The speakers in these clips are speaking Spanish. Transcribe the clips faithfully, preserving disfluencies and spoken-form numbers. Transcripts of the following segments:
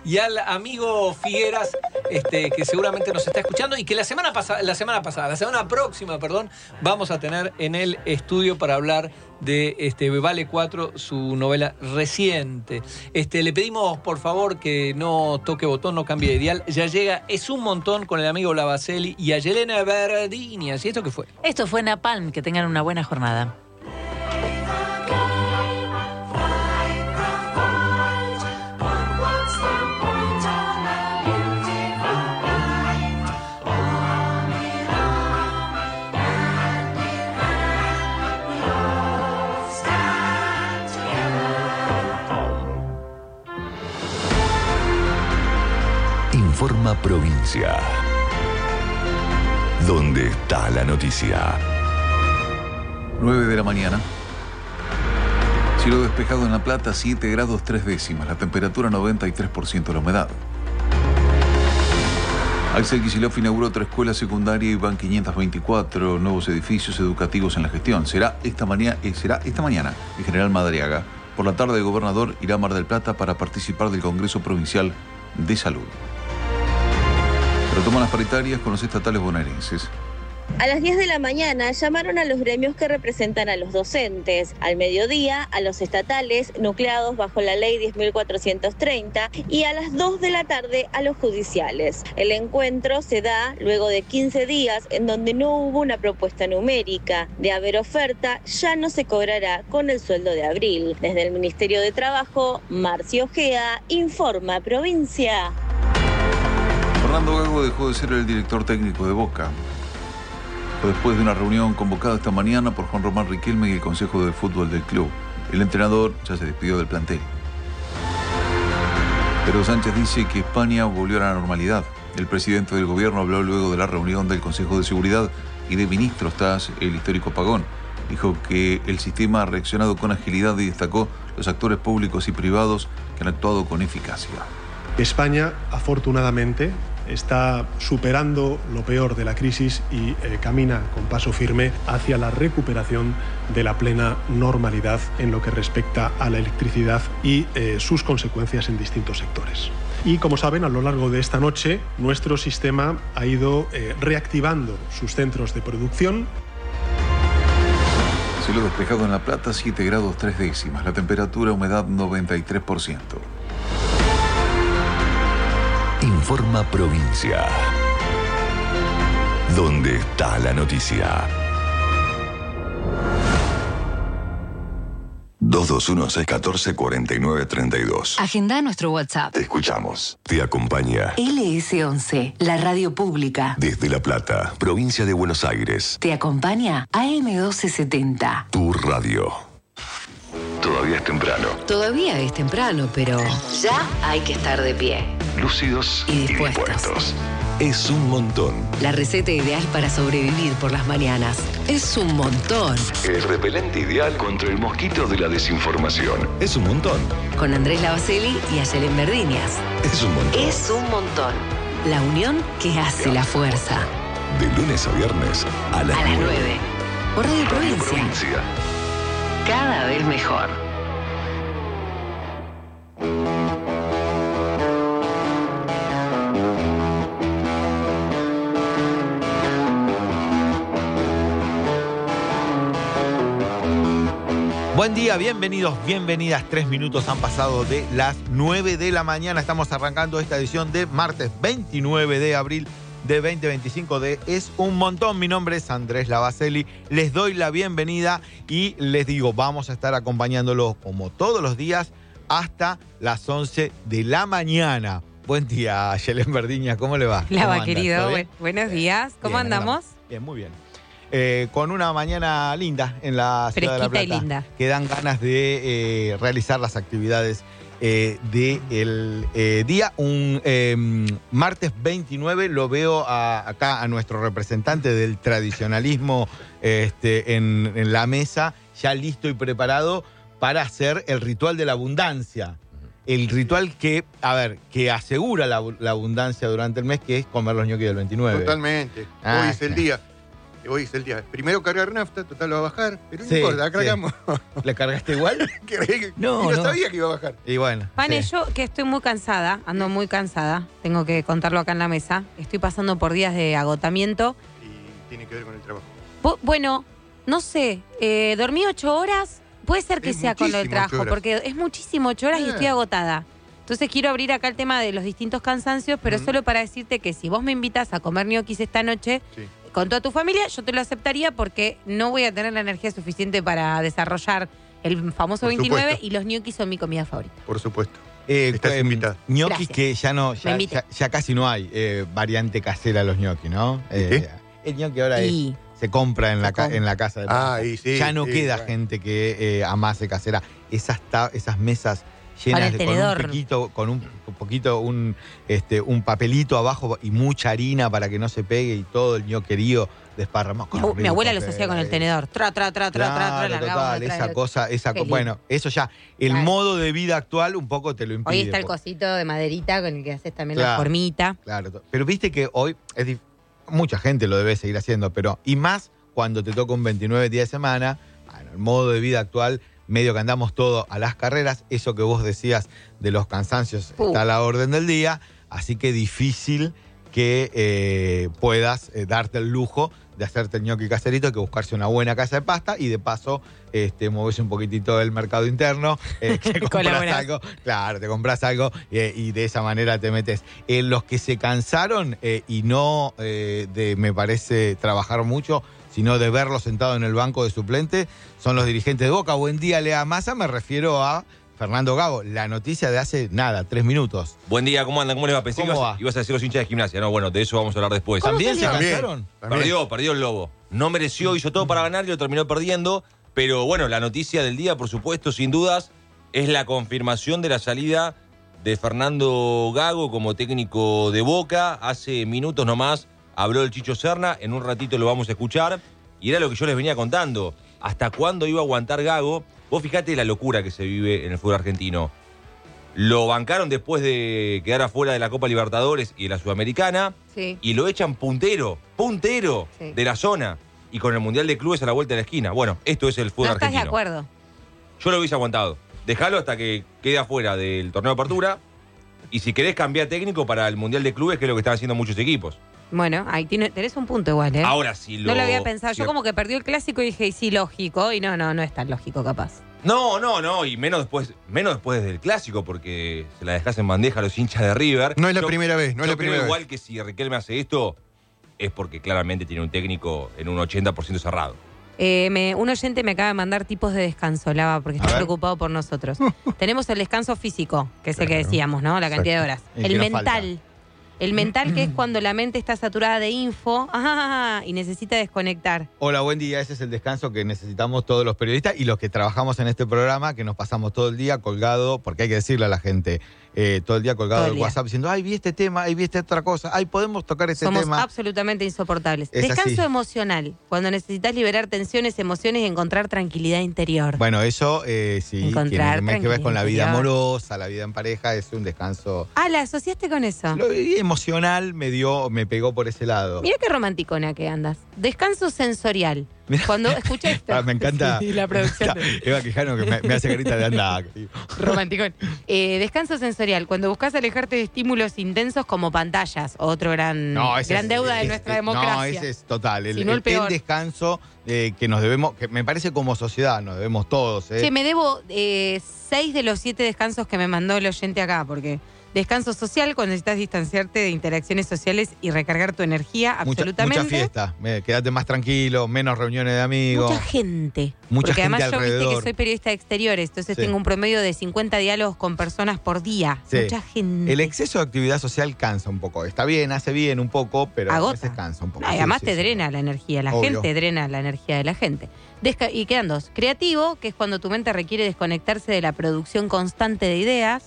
y al amigo Figueras, este, que seguramente nos está escuchando y que la semana pasada, la semana pasada, la semana próxima, perdón, vamos a tener en el estudio para hablar de este, Vale cuatro, su novela reciente. Este, le pedimos, por favor, que no toque botón, no cambie de dial. Ya llega Es un montón con el amigo Lavaselli y a Yelena Verdinias. ¿Y esto qué fue? Esto fue Napalm. Que tengan una buena jornada. Informa Provincia. ¿Dónde está la noticia? nueve de la mañana. Cielo despejado en La Plata, siete grados tres décimas. La temperatura noventa y tres por ciento, la humedad. Axel Kicillof inauguró otra escuela secundaria y van quinientos veinticuatro nuevos edificios educativos en la gestión. Será esta, mañana, eh, será esta mañana en General Madariaga. Por la tarde, el gobernador irá a Mar del Plata para participar del Congreso Provincial de Salud. Retoman las paritarias con los estatales bonaerenses. A las diez de la mañana llamaron a los gremios que representan a los docentes. Al mediodía, a los estatales, nucleados bajo la ley diez mil cuatrocientos treinta, y a las dos de la tarde a los judiciales. El encuentro se da luego de quince días en donde no hubo una propuesta numérica. De haber oferta, ya no se cobrará con el sueldo de abril. Desde el Ministerio de Trabajo, Marcio Ojea, Informa Provincia. Fernando Gago dejó de ser el director técnico de Boca. Después de una reunión convocada esta mañana por Juan Román Riquelme y el Consejo de Fútbol del club. El entrenador ya se despidió del plantel. Pedro Sánchez dice que España volvió a la normalidad. El presidente del gobierno habló luego de la reunión del Consejo de Seguridad y de ministros tras el histórico apagón. Dijo que el sistema ha reaccionado con agilidad y destacó los actores públicos y privados que han actuado con eficacia. España, afortunadamente, está superando lo peor de la crisis y eh, camina con paso firme hacia la recuperación de la plena normalidad en lo que respecta a la electricidad y eh, sus consecuencias en distintos sectores. Y como saben, a lo largo de esta noche, nuestro sistema ha ido eh, reactivando sus centros de producción. Cielo despejado en La Plata, siete grados tres décimas. La temperatura, humedad noventa y tres por ciento. Informa Provincia. ¿Dónde está la noticia? dos dos uno, seis uno cuatro, cuatro nueve tres dos. Agenda nuestro WhatsApp. Te escuchamos. Te acompaña L S once, la radio pública. desde La Plata, provincia de Buenos Aires. Te acompaña A M doce setenta. Tu radio. Todavía es temprano. Todavía es temprano, pero ya hay que estar de pie. Lúcidos Y dispuestos. y dispuestos. Es un montón. La receta ideal para sobrevivir por las mañanas. Es un montón. El repelente ideal contra el mosquito de la desinformación. Es un montón. Con Andrés Lavaselli y Ayelen Verdinias. Es un montón. Es un montón. La unión que hace la fuerza. De lunes a viernes a las A las nueve. nueve. Por Radio Radio Provincia. Provincia. Cada vez mejor. Buen día, bienvenidos, bienvenidas. Tres minutos han pasado de las nueve de la mañana. Estamos arrancando esta edición de martes veintinueve de abril de veinte veinticinco de Es un Montón. Mi nombre es Andrés Lavaselli. Les doy la bienvenida y les digo, vamos a estar acompañándolos como todos los días hasta las once de la mañana. Buen día, Ayelen Verdinias, ¿cómo le va? Lava, querido, Bu- buenos días. ¿Cómo Bien, andamos? Bien, muy bien. Eh, con una mañana linda en la ciudad de La Fresquita y Plata. linda. Que dan ganas de eh, realizar las actividades eh, del eh, día. Un eh, martes veintinueve lo veo a- acá a nuestro representante del tradicionalismo este, en, en la mesa, ya listo y preparado para hacer el ritual de la abundancia. El ritual que, a ver, que asegura la, la abundancia durante el mes, que es comer los ñoquis del veintinueve. Totalmente. Ah, Hoy es el día. Hoy es el día. Primero cargar nafta, total va a bajar, pero no Sí, importa, sí. cargamos. ¿Le cargaste igual? no, No, no no. sabía que iba a bajar. Y bueno. Pane, sí. yo que estoy muy cansada, ando muy cansada, tengo que contarlo acá en la mesa. Estoy pasando por días de agotamiento. Y tiene que ver con el trabajo. Bu- Bueno, no sé, eh, dormí ocho horas, puede ser que Es sea con lo del muchísimo, trabajo, ocho horas. porque es muchísimo ocho horas y Eh. estoy agotada. Entonces quiero abrir acá el tema de los distintos cansancios, pero Ujú. solo para decirte que si vos me invitas a comer ñoquis esta noche Sí. con toda tu familia, yo te lo aceptaría porque no voy a tener la energía suficiente para desarrollar el famoso Por veintinueve supuesto. y los ñoquis son mi comida favorita. Por supuesto. Eh, Estás eh, invitada. ñoquis Gracias. que ya no, Me ya, invité. ya, ya casi no hay eh, variante casera a los ñoquis, ¿no? Eh, el ñoqui ahora es, Y se compra en Se la, ca- compra. en la casa de Ah, y sí. Ya no sí, queda bueno. gente que eh, amase casera. Esas, ta- esas mesas llenas Con el de con un tenedor. poquito, con un, un poquito, un, este, un papelito abajo y mucha harina para que no se pegue y todo el ñoquerío desparramado. mi, Qué abu- mi abuela rico los que hacía con el es. tenedor. Tra, tra, tra, tra, tra, tra, Claro, largaba total, uno atrás esa del cosa, esa Qué co- lindo. bueno, eso ya, el Claro. modo de vida actual un poco te lo impide. Hoy está el porque- cosito de maderita con el que haces también Claro. la formita. Claro, to- pero viste que hoy es dif- mucha gente lo debe seguir haciendo, pero y más cuando te toca un veintinueve día de semana, bueno, el modo de vida actual, medio que andamos todos a las carreras, eso que vos decías de los cansancios Uh. está a la orden del día, así que difícil que eh, puedas eh, darte el lujo de hacerte el ñoqui caserito, que buscarse una buena casa de pasta y de paso este, moverse un poquitito del mercado interno, eh, que compras Colaborás. algo, claro, te compras algo eh, y de esa manera te metes. Eh, los que se cansaron eh, y no eh, de, me parece, trabajar mucho, sino de verlo sentado en el banco de suplente, son los dirigentes de Boca. Buen día, Lea Massa, me refiero a Fernando Gago, la noticia de hace nada, tres minutos. Buen día, ¿cómo andan? ¿Cómo les va? Pensé ¿Cómo que va? ibas, ibas a decir los hinchas de Gimnasia. No, bueno, de eso vamos a hablar después. ¿Cómo ¿También se salió? También. cansaron? También. Perdió, perdió el Lobo. No mereció, hizo todo para ganar y lo terminó perdiendo. Pero bueno, la noticia del día, por supuesto, sin dudas, es la confirmación de la salida de Fernando Gago como técnico de Boca. Hace minutos nomás habló el Chicho Serna, en un ratito lo vamos a escuchar. Y era lo que yo les venía contando. ¿Hasta cuándo iba a aguantar Gago? Vos fijate la locura que se vive en el fútbol argentino. Lo bancaron después de quedar afuera de la Copa Libertadores y de la Sudamericana. Sí. Y lo echan puntero, puntero Sí. de la zona. Y con el Mundial de Clubes a la vuelta de la esquina. Bueno, esto es el fútbol No estás de argentino. acuerdo. Yo lo hubiese aguantado. Dejalo hasta que quede afuera del torneo de apertura. Y si querés cambiar técnico para el Mundial de Clubes, que es lo que están haciendo muchos equipos. Bueno, ahí tiene, tenés un punto igual, ¿eh? Ahora sí lo... No lo había pensado. Yo si- como que perdió el clásico y dije, y sí, lógico. Y no, no, no es tan lógico capaz. No, no, no. Y menos después, menos después del clásico, porque se la dejás en bandeja a los hinchas de River. No es la Yo- primera vez, no es yo la primera creo vez. igual que si Riquelme hace esto, es porque claramente tiene un técnico en un ochenta por ciento cerrado. Eh, me- un oyente me acaba de mandar tipos de descanso, Lava, porque A está ver. preocupado por nosotros. Tenemos el descanso físico, que es el que Claro. decíamos, ¿no? La cantidad de horas. El El, que nos mental. El mental, que es cuando la mente está saturada de info ajá, y necesita desconectar. Hola, buen día. Ese es el descanso que necesitamos todos los periodistas y los que trabajamos en este programa, que nos pasamos todo el día colgado, porque hay que decirle a la gente, eh, todo el día colgado Todo el del día. WhatsApp diciendo, ay, vi este tema, ay, vi esta otra cosa, ay, podemos tocar este Somos tema. absolutamente insoportables. Es Descanso así. emocional, cuando necesitas liberar tensiones, emociones y encontrar tranquilidad interior. Bueno, eso eh, sí, Encontrar tiene que ver con la vida tranquilidad. amorosa, la vida en pareja, es un descanso. Ah, ¿la asociaste con eso? Lo emocional me dio, me pegó por ese lado. Mira qué romanticona que andas. Descanso sensorial. Mirá. Cuando escucha esto. Ah, me encanta. Sí, la producción. Eva Quijano que me, me hace grita de anda. Romanticón. Eh, descanso sensorial. Cuando buscas alejarte de estímulos intensos como pantallas, otro gran, No, ese gran es- deuda de es- nuestra es- democracia. No, ese es total. El, Si no, el el- peor. el descanso eh, que nos debemos, que me parece como sociedad, nos debemos todos. ¿eh? Che, me debo eh, seis de los siete descansos que me mandó el oyente acá, porque descanso social, cuando necesitas distanciarte de interacciones sociales y recargar tu energía, mucha, absolutamente. mucha fiesta. Eh, quédate más tranquilo, menos reuniones de amigos. Mucha gente. Mucha Porque gente además yo viste alrededor. que soy periodista de exteriores, entonces Sí. tengo un promedio de cincuenta diálogos con personas por día. Sí. Mucha gente. El exceso de actividad social cansa un poco. Está bien, hace bien un poco, pero a Agota. veces cansa un poco. No, y Sí, además sí, te sí. drena la energía, la Obvio. gente drena la energía de la gente. Desca- y quedan dos. Creativo, que es cuando tu mente requiere desconectarse de la producción constante de ideas.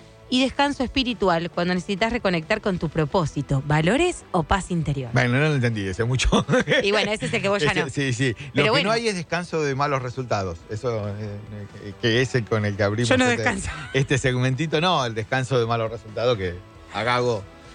Y descanso espiritual, cuando necesitas reconectar con tu propósito, valores o paz interior. Bueno, no lo entendí, ese mucho. Y bueno, ese es el que vos ya Ese- no. Sí, sí. Lo Pero que bueno. no hay es descanso de malos resultados. Eso, eh, eh, que es el con el que abrimos Yo no este, descanso. este segmentito. No, el descanso de malos resultados que a Gago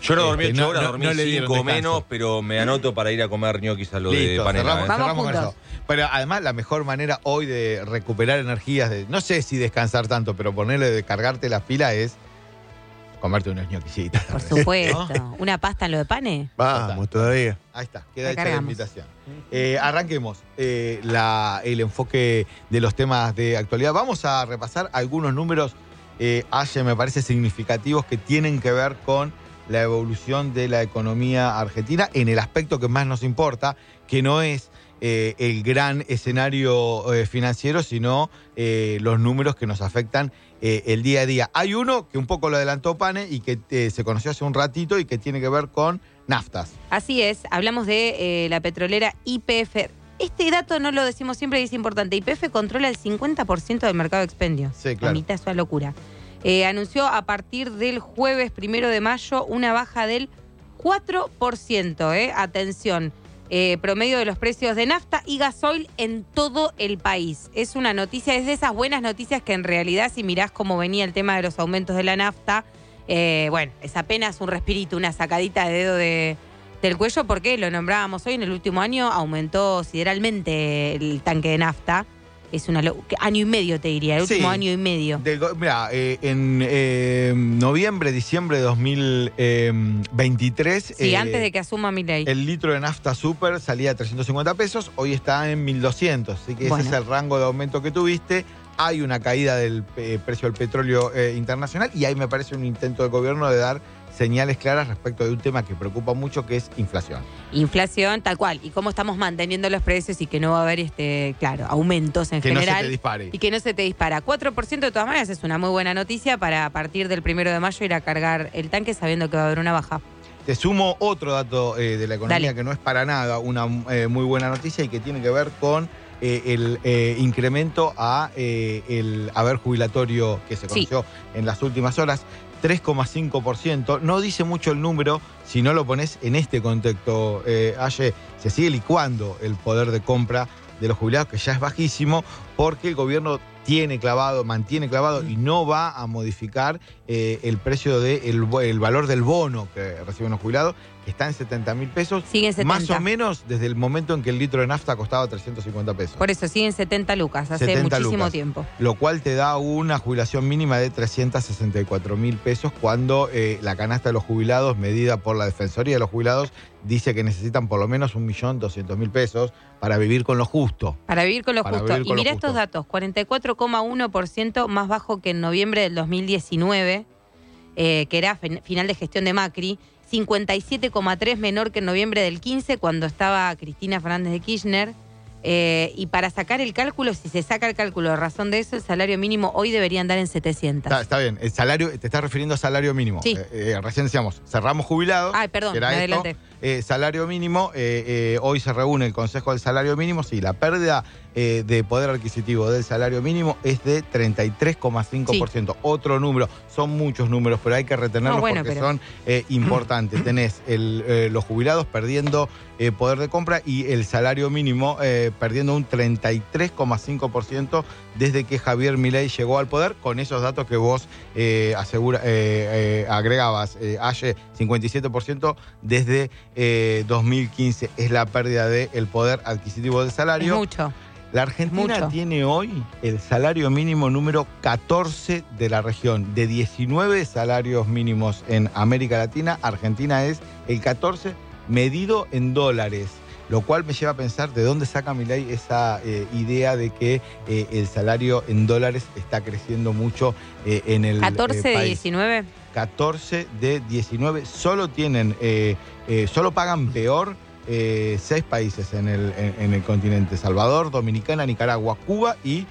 Yo no dormí Este, ocho no- horas, no- dormí no le dieron cinco descanso. menos, pero me anoto para ir a comer ñoquis a lo de Listo, Panela. cerramos, ¿eh? Vamos cerramos con juntos. eso. Pero además la mejor manera hoy de recuperar energías, de, no sé si descansar tanto, pero ponerle de cargarte la pila es comerte unos ñoquisitos. Por supuesto. ¿Una pasta en lo de pane? Vamos, todavía. Ahí está, queda La hecha la cargamos. invitación. Eh, arranquemos eh, la- el enfoque de los temas de actualidad. Vamos a repasar algunos números, eh, Aye, me parece significativos que tienen que ver con la evolución de la economía argentina en el aspecto que más nos importa, que no es eh, el gran escenario eh, financiero, sino eh, los números que nos afectan eh, el día a día. Hay uno que un poco lo adelantó Pane y que eh, se conoció hace un ratito y que tiene que ver con naftas. Así es, hablamos de eh, la petrolera Y P F. Este dato no lo decimos siempre y es importante. Y P F controla el cincuenta por ciento del mercado de expendio. Sí, claro. La mitad es una locura. Eh, anunció a partir del jueves primero de mayo una baja del cuatro por ciento. Eh. Atención, eh, promedio de los precios de nafta y gasoil en todo el país. Es una noticia, es de esas buenas noticias que en realidad si mirás cómo venía el tema de los aumentos de la nafta, eh, bueno, es apenas un respirito, una sacadita de dedo de, del cuello, porque lo nombrábamos hoy, en el último año aumentó sideralmente el tanque de nafta. Es una lo- año y medio, te diría, el Sí. último año y medio. Del go- Mira, eh, en eh, noviembre, diciembre de dos mil veintitrés, Sí, eh, antes de que asuma Milei. el litro de nafta super salía a trescientos cincuenta pesos, hoy está en mil doscientos, así que Bueno. ese es el rango de aumento que tuviste. Hay una caída del eh, precio del petróleo eh, internacional y ahí me parece un intento del gobierno de dar señales claras respecto de un tema que preocupa mucho, que es inflación. Inflación, tal cual. Y cómo estamos manteniendo los precios y que no va a haber, este, claro, aumentos en Que no se general. te dispare. Y que no se te dispara. cuatro por ciento de todas maneras es una muy buena noticia para a partir del primero de mayo ir a cargar el tanque sabiendo que va a haber una baja. Te sumo otro dato eh, de la economía Dale. que no es para nada una eh, muy buena noticia y que tiene que ver con eh, el eh, incremento a eh, el haber jubilatorio que se Sí. conoció en las últimas horas. tres coma cinco por ciento. No dice mucho el número si no lo pones en este contexto. Eh, Aye, se sigue licuando el poder de compra de los jubilados, que ya es bajísimo, porque el gobierno tiene clavado, mantiene clavado y no va a modificar eh, el precio del de el valor del bono que reciben los jubilados, que está en setenta mil pesos. Sigue en setenta. Más o menos desde el momento en que el litro de nafta costaba trescientos cincuenta pesos. Por eso siguen setenta lucas, hace setenta muchísimo lucas. tiempo. Lo cual te da una jubilación mínima de trescientos sesenta y cuatro mil pesos cuando eh, la canasta de los jubilados, medida por la Defensoría de los Jubilados, dice que necesitan por lo menos un millón doscientos mil pesos para vivir con lo justo. Para vivir con lo Para justo. vivir Y con lo mira justo. estos datos, cuarenta y cuatro coma uno por ciento más bajo que en noviembre del dos mil diecinueve, eh, que era fin- final de gestión de Macri, cincuenta y siete coma tres menor que en noviembre del quince, cuando estaba Cristina Fernández de Kirchner. Eh, y para sacar el cálculo, si se saca el cálculo de razón de eso, el salario mínimo hoy debería andar en setecientos. Está, está bien, el salario, te estás refiriendo a salario mínimo. Sí. Eh, eh, recién decíamos, cerramos jubilados. Ay, perdón, que era me esto. adelanté. Eh, salario mínimo, eh, eh, hoy se reúne el Consejo del Salario Mínimo. Sí, la pérdida eh, de poder adquisitivo del salario mínimo es de treinta y tres coma cinco por ciento. Sí. Otro número, son muchos números, pero hay que retenerlos no, bueno, porque pero... son eh, importantes. Tenés el, eh, los jubilados perdiendo eh, poder de compra y el salario mínimo eh, perdiendo un treinta y tres coma cinco por ciento desde que Javier Milei llegó al poder, con esos datos que vos eh, asegura, eh, eh, agregabas. Eh, Aye, cincuenta y siete por ciento desde eh, dos mil quince es la pérdida del poder adquisitivo del salario. Es mucho. La Argentina Mucho. tiene hoy el salario mínimo número catorce de la región. De diecinueve salarios mínimos en América Latina, Argentina es el catorce medido en dólares. Lo cual me lleva a pensar de dónde saca Milei esa eh, idea de que eh, el salario en dólares está creciendo mucho eh, en el catorce eh, de país. diecinueve. catorce de diecinueve. Solo tienen, eh, eh, solo pagan peor eh, seis países en el, en, en el continente: Salvador, Dominicana, Nicaragua, Cuba y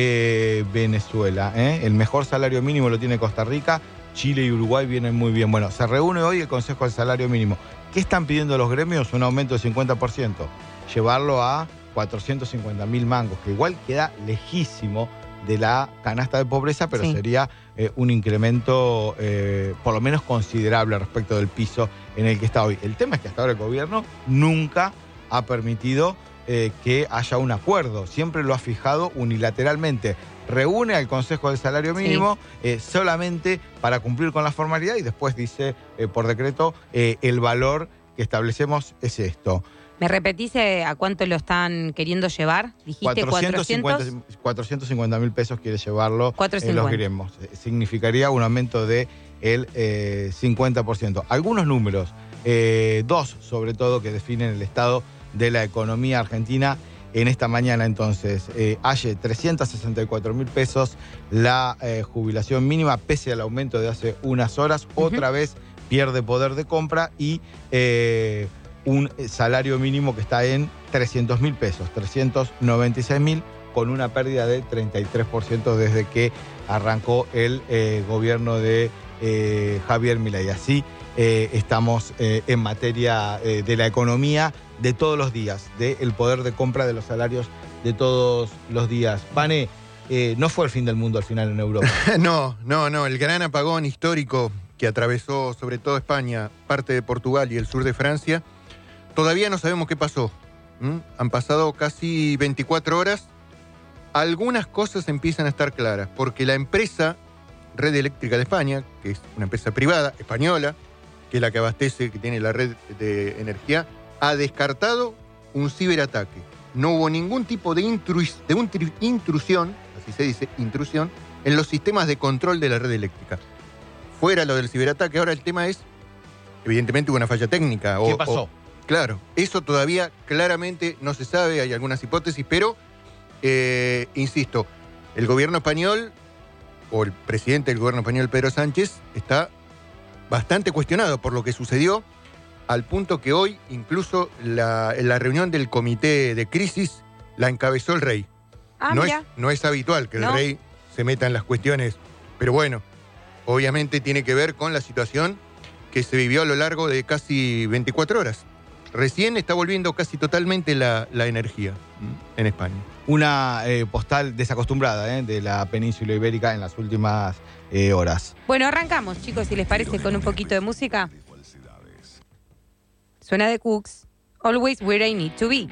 eh, Venezuela. ¿eh? El mejor salario mínimo lo tiene Costa Rica, Chile y Uruguay vienen muy bien. Bueno, se reúne hoy el Consejo del Salario Mínimo. ¿Qué están pidiendo los gremios? Un aumento del cincuenta por ciento. Llevarlo a cuatrocientos cincuenta mil mangos, que igual queda lejísimo de la canasta de pobreza, pero Sí. sería eh, un incremento eh, por lo menos considerable respecto del piso en el que está hoy. El tema es que hasta ahora el gobierno nunca ha permitido eh, que haya un acuerdo. Siempre lo ha fijado unilateralmente. reúne al Consejo del Salario Mínimo sí. eh, solamente para cumplir con la formalidad y después dice eh, por decreto eh, el valor que establecemos es esto. ¿Me repetís eh, a cuánto lo están queriendo llevar? Dijiste cuatrocientos cincuenta mil pesos quiere llevarlo en los gremios. Significaría un aumento del de eh, cincuenta por ciento. Algunos números, eh, dos sobre todo, que definen el estado de la economía argentina en esta mañana. Entonces, eh, hay trescientos sesenta y cuatro mil pesos la eh, jubilación mínima, pese al aumento de hace unas horas. Uh-huh. Otra vez pierde poder de compra y... Eh, un salario mínimo que está en trescientos mil pesos, trescientos noventa y seis mil, con una pérdida de treinta y tres por ciento desde que arrancó el eh, gobierno de eh, Javier Milei. Así eh, estamos eh, en materia eh, de la economía de todos los días, del poder de compra de los salarios de todos los días. Vane, eh, no fue el fin del mundo al final en Europa. No, no, no. El gran apagón histórico que atravesó sobre todo España, parte de Portugal y el sur de Francia, todavía no sabemos qué pasó. ¿Mm? Han pasado casi veinticuatro horas. Algunas cosas empiezan a estar claras, porque la empresa Red Eléctrica de España, que es una empresa privada española, que es la que abastece, que tiene la red de energía, ha descartado un ciberataque. No hubo ningún tipo de, intrus, de un, intrusión, así se dice, intrusión, en los sistemas de control de la red eléctrica. Fuera lo del ciberataque, ahora el tema es, evidentemente hubo una falla técnica. ¿Qué o, pasó? O, Claro, eso todavía claramente no se sabe, hay algunas hipótesis, pero, eh, insisto, el gobierno español, o el presidente del gobierno español, Pedro Sánchez, está bastante cuestionado por lo que sucedió, al punto que hoy, incluso la, en la reunión del comité de crisis, la encabezó el rey. Ah, no, es, mira. no es habitual que el ¿No? rey se meta en las cuestiones, pero bueno, obviamente tiene que ver con la situación que se vivió a lo largo de casi veinticuatro horas. Recién está volviendo casi totalmente la, la energía en España. Una eh, postal desacostumbrada eh, de la península ibérica en las últimas eh, horas. Bueno, arrancamos, chicos, si les parece, con un poquito de música. Suena de Cooks, Always Where I Need to Be.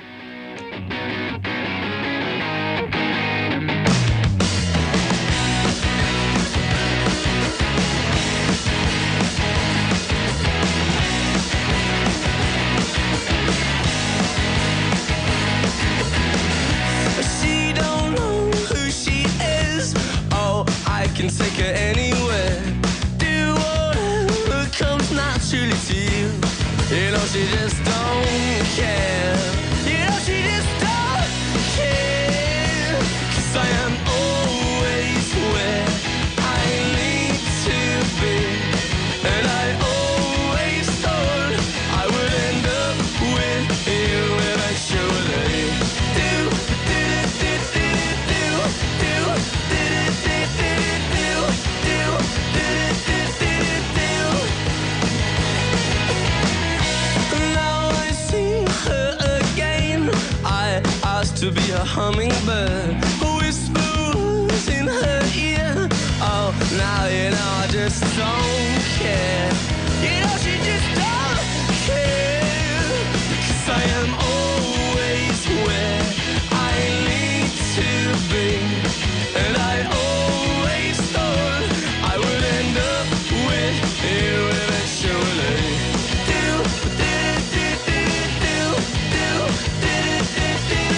Can take her anywhere. Do whatever comes naturally to you. You know she just don't care. You know she just don't care. 'Cause I am always where I need to be. And I always thought I would end up with you eventually. Do, do, do, do, do, do, do, do, to be a hummingbird, whispers in her ear. Oh, now you know I just don't care. You know she just don't care. 'Cause I am always where I need to be. And I always thought I would end up with you eventually. Do, do, do, do, do, do, do, do, do.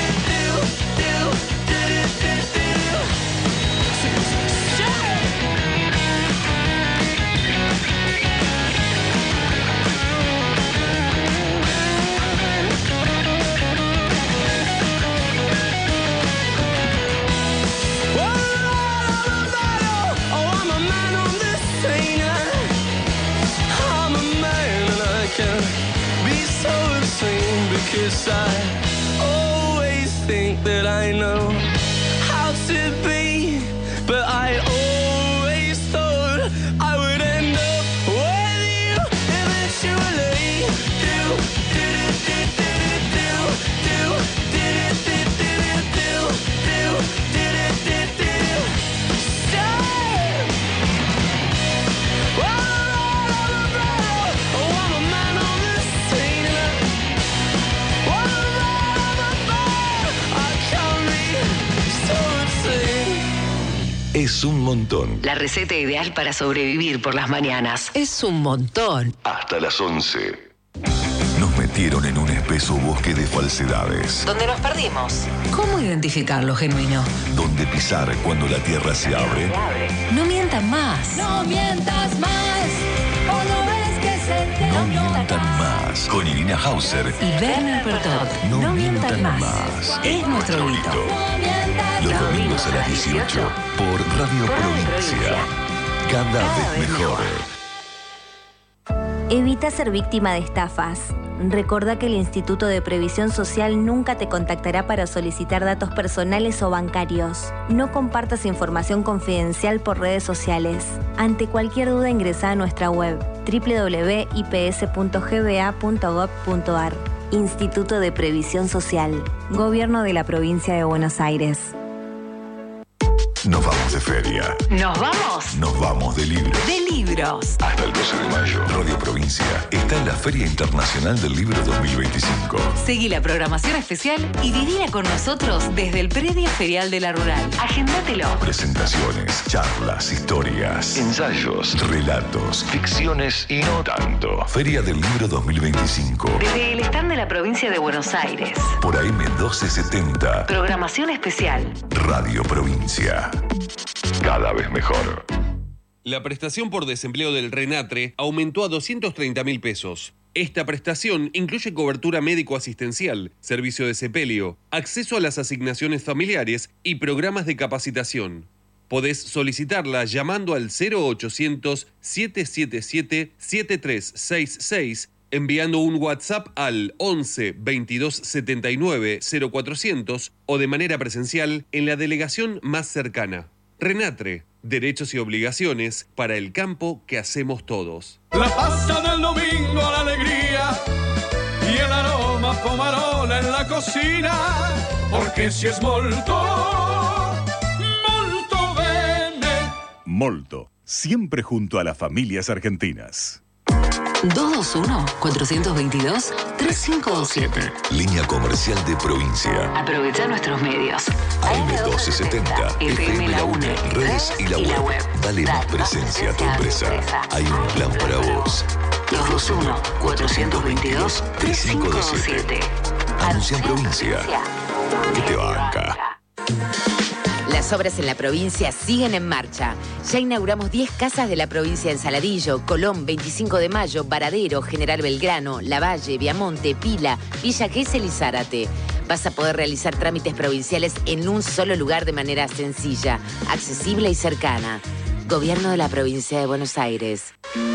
Because I always think that I know how to be, but I always thought I would end up with you eventually. Do, do, do, do, do, do, do, do, do, do, do, do, do, do. Stay. Oh, oh, oh, oh, I'm a man on the scene. I can't read Es un montón. La receta ideal para sobrevivir por las mañanas. Es un montón. Hasta las once. Nos metieron en un espeso bosque de falsedades. Donde nos perdimos. ¿Cómo identificar lo genuino? Donde pisar cuando la tierra se abre. No mientan más. No mientas más, o no ves que se te No mientan más. Con Irina Hauser. Y Werner Bertot. No, No mientan, mientan más. más. Es nuestro grito. Los domingos a las dieciocho por Radio Provincia. Cada vez mejor. Evita ser víctima de estafas. Recuerda que el Instituto de Previsión Social nunca te contactará para solicitar datos personales o bancarios. No compartas información confidencial por redes sociales. Ante cualquier duda ingresa a nuestra web doble u doble u doble u punto i p s punto g b a punto gov punto a r. Instituto de Previsión Social. Gobierno de la Provincia de Buenos Aires. Nos vamos de feria. ¿Nos vamos? Nos vamos de libros. De libros. Hasta el doce de mayo, Radio Provincia está en la Feria Internacional del Libro dos mil veinticinco. Seguí la programación especial y vivila con nosotros desde el predio ferial de la Rural. Agéndatelo. Presentaciones, charlas, historias, ensayos, relatos, ficciones y no tanto. Feria del Libro dos mil veinticinco. Desde el stand de la provincia de Buenos Aires. Por A M doce setenta. Programación especial. Radio Provincia. Cada vez mejor. La prestación por desempleo del RENATRE aumentó a doscientos treinta mil pesos. Esta prestación incluye cobertura médico-asistencial, servicio de sepelio, acceso a las asignaciones familiares y programas de capacitación. Podés solicitarla llamando al cero ochocientos, siete siete siete, siete tres seis seis, enviando un WhatsApp al once, veintidós setenta y nueve, cero cuatrocientos o de manera presencial en la delegación más cercana. RENATRE, derechos y obligaciones para el campo que hacemos todos. La pasta del domingo, la alegría y el aroma pomarola en la cocina, porque si es molto, molto bene. Molto, siempre junto a las familias argentinas. dos dos uno, cuatro dos dos, tres cinco dos siete. Línea comercial de Provincia. Aprovecha nuestros medios. A M doce setenta, F M La UNE, redes y la web. Dale más presencia a tu empresa. Hay un plan para vos. dos dos uno, cuatro dos dos, tres cinco dos siete. Anuncia en Provincia. Que te banca. Las obras en la provincia siguen en marcha. Ya inauguramos diez casas de la provincia en Saladillo, Colón, veinticinco de mayo, Varadero, General Belgrano, Lavalle, Viamonte, Pila, Villa Gesell y Zárate. Vas a poder realizar trámites provinciales en un solo lugar de manera sencilla, accesible y cercana. Gobierno de la Provincia de Buenos Aires.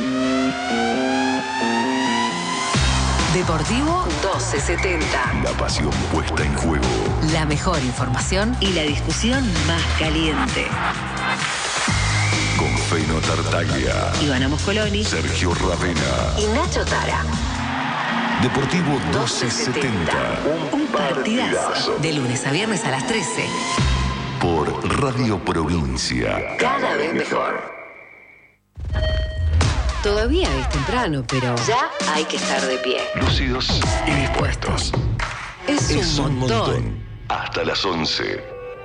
Deportivo doce setenta. La pasión puesta en juego. La mejor información y la discusión más caliente. Con Feno Tartaglia, Ivana Moscoloni, Sergio Ravena y Nacho Tara. Deportivo doce setenta. Un partidazo. De lunes a viernes a las trece. Por Radio Provincia. Cada vez mejor. Todavía es temprano, pero ya hay que estar de pie. Lúcidos y dispuestos. Es, Es un un montón. montón. Hasta las once.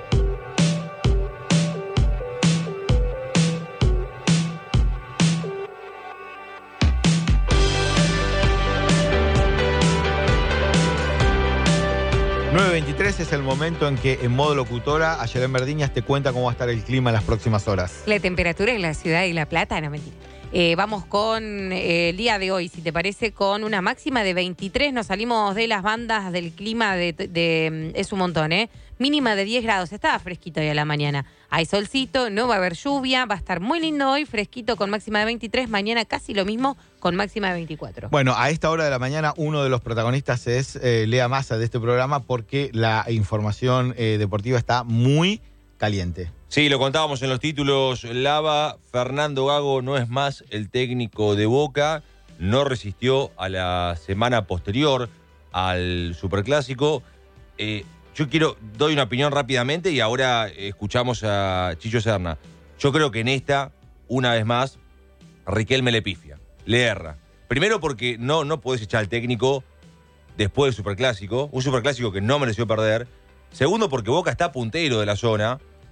nueve veintitrés es el momento en que en modo locutora Ayelen Verdiñas te cuenta cómo va a estar el clima en las próximas horas. La temperatura en la ciudad de La Plata, no mentira. Eh, vamos con eh, el día de hoy, si te parece, con una máxima de veintitrés. Nos salimos de las bandas del clima de, de, de es un montón, ¿eh? Mínima de diez grados. Estaba fresquito hoy a la mañana. Hay solcito, no va a haber lluvia. Va a estar muy lindo hoy, fresquito con máxima de veintitrés. Mañana casi lo mismo con máxima de veinticuatro. Bueno, a esta hora de la mañana uno de los protagonistas es eh, Lea Massa de este programa porque la información eh, deportiva está muy caliente. Sí, lo contábamos en los títulos. Lava, Fernando Gago no es más el técnico de Boca. No resistió a la semana posterior al Superclásico. Eh, yo quiero, doy una opinión rápidamente y ahora escuchamos a Chicho Serna. Yo creo que en esta, una vez más, Riquelme le pifia, le erra. Primero porque no, no podés echar al técnico después del Superclásico. Un Superclásico que no mereció perder. Segundo porque Boca está puntero de la zona.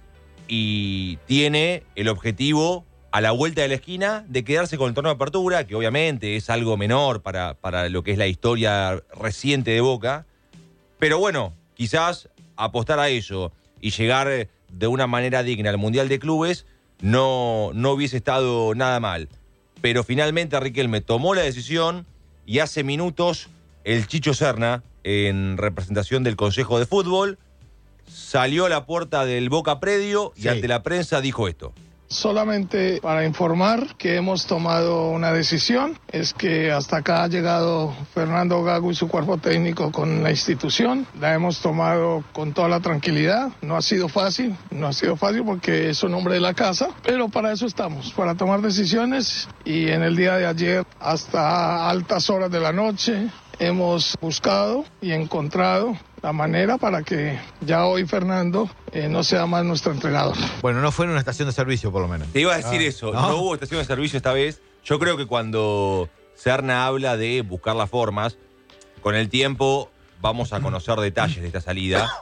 y tiene el objetivo a la vuelta de la esquina de quedarse con el torneo de apertura, que obviamente es algo menor para, para lo que es la historia reciente de Boca. Pero bueno, quizás apostar a eso y llegar de una manera digna al Mundial de Clubes no, no hubiese estado nada mal. Pero finalmente Riquelme tomó la decisión y hace minutos el Chicho Serna, en representación del Consejo de Fútbol, salió a la puerta del Boca Predio y Sí. ante la prensa dijo esto. Solamente para informar que hemos tomado una decisión, es que hasta acá ha llegado Fernando Gago y su cuerpo técnico con la institución, la hemos tomado con toda la tranquilidad, no ha sido fácil, no ha sido fácil porque es un hombre de la casa, pero para eso estamos, para tomar decisiones y en el día de ayer hasta altas horas de la noche hemos buscado y encontrado la manera para que ya hoy Fernando eh, no sea más nuestro entrenador. Bueno, no fue en una estación de servicio, por lo menos. Te iba a decir Ah, eso, ¿no? no hubo estación de servicio esta vez. Yo creo que cuando Serna habla de buscar las formas, con el tiempo vamos a conocer detalles de esta salida,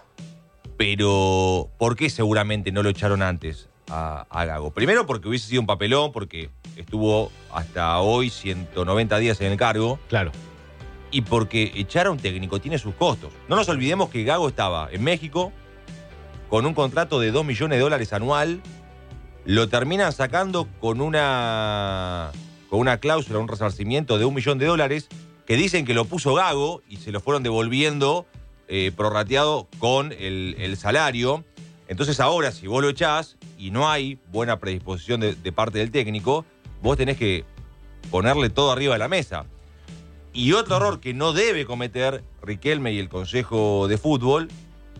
pero ¿por qué seguramente no lo echaron antes a, a Gago? Primero porque hubiese sido un papelón, porque estuvo hasta hoy ciento noventa días en el cargo. Claro. Y porque echar a un técnico tiene sus costos. No nos olvidemos que Gago estaba en México con un contrato de dos millones de dólares anual. Lo terminan sacando con una, con una cláusula, un resarcimiento de un millón de dólares que dicen que lo puso Gago y se lo fueron devolviendo eh, prorrateado con el, el salario. Entonces ahora, si vos lo echás y no hay buena predisposición de, de parte del técnico, vos tenés que ponerle todo arriba de la mesa. Y otro error que no debe cometer Riquelme y el Consejo de Fútbol,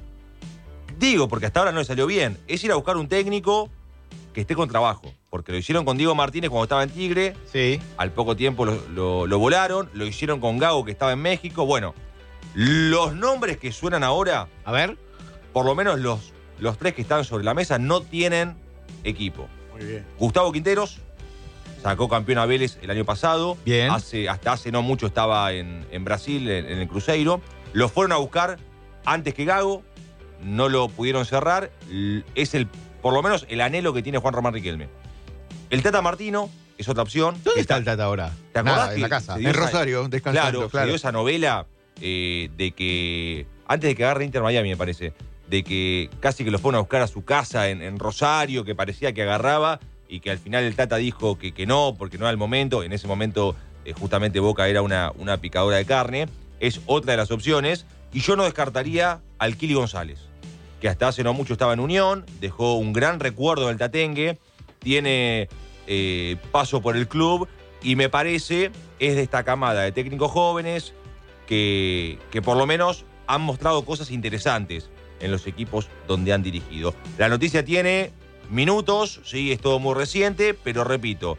digo porque hasta ahora no le salió bien, es ir a buscar un técnico que esté con trabajo. Porque lo hicieron con Diego Martínez cuando estaba en Tigre, sí. Al poco tiempo lo, lo, lo volaron, lo hicieron con Gago que estaba en México. Bueno, los nombres que suenan ahora, a ver, por lo menos los, los tres que están sobre la mesa no tienen equipo. Muy bien. Gustavo Quinteros, sacó campeón a Vélez el año pasado. Bien. Hace, hasta hace no mucho estaba en, en Brasil, en, en el Cruzeiro. Lo fueron a buscar antes que Gago. No lo pudieron cerrar. L- Es el, por lo menos el anhelo que tiene Juan Román Riquelme. El Tata Martino es otra opción. ¿Dónde está el Tata ahora? ¿Te acordás Nada, que en la casa. se dio En esa- Rosario, descansando, Claro, claro. se dio esa novela eh, de que, antes de que agarre Inter Miami, me parece, de que casi que lo fueron a buscar a su casa en, en Rosario, que parecía que agarraba, y que al final el Tata dijo que, que no, porque no era el momento. En ese momento, eh, justamente Boca era una, una picadora de carne. Es otra de las opciones. Y yo no descartaría al Kili González, que hasta hace no mucho estaba en Unión, dejó un gran recuerdo del Tatengue, tiene eh, paso por el club, y me parece es de esta camada de técnicos jóvenes que, que por lo menos han mostrado cosas interesantes en los equipos donde han dirigido. La noticia tiene minutos, sí, es todo muy reciente, pero repito,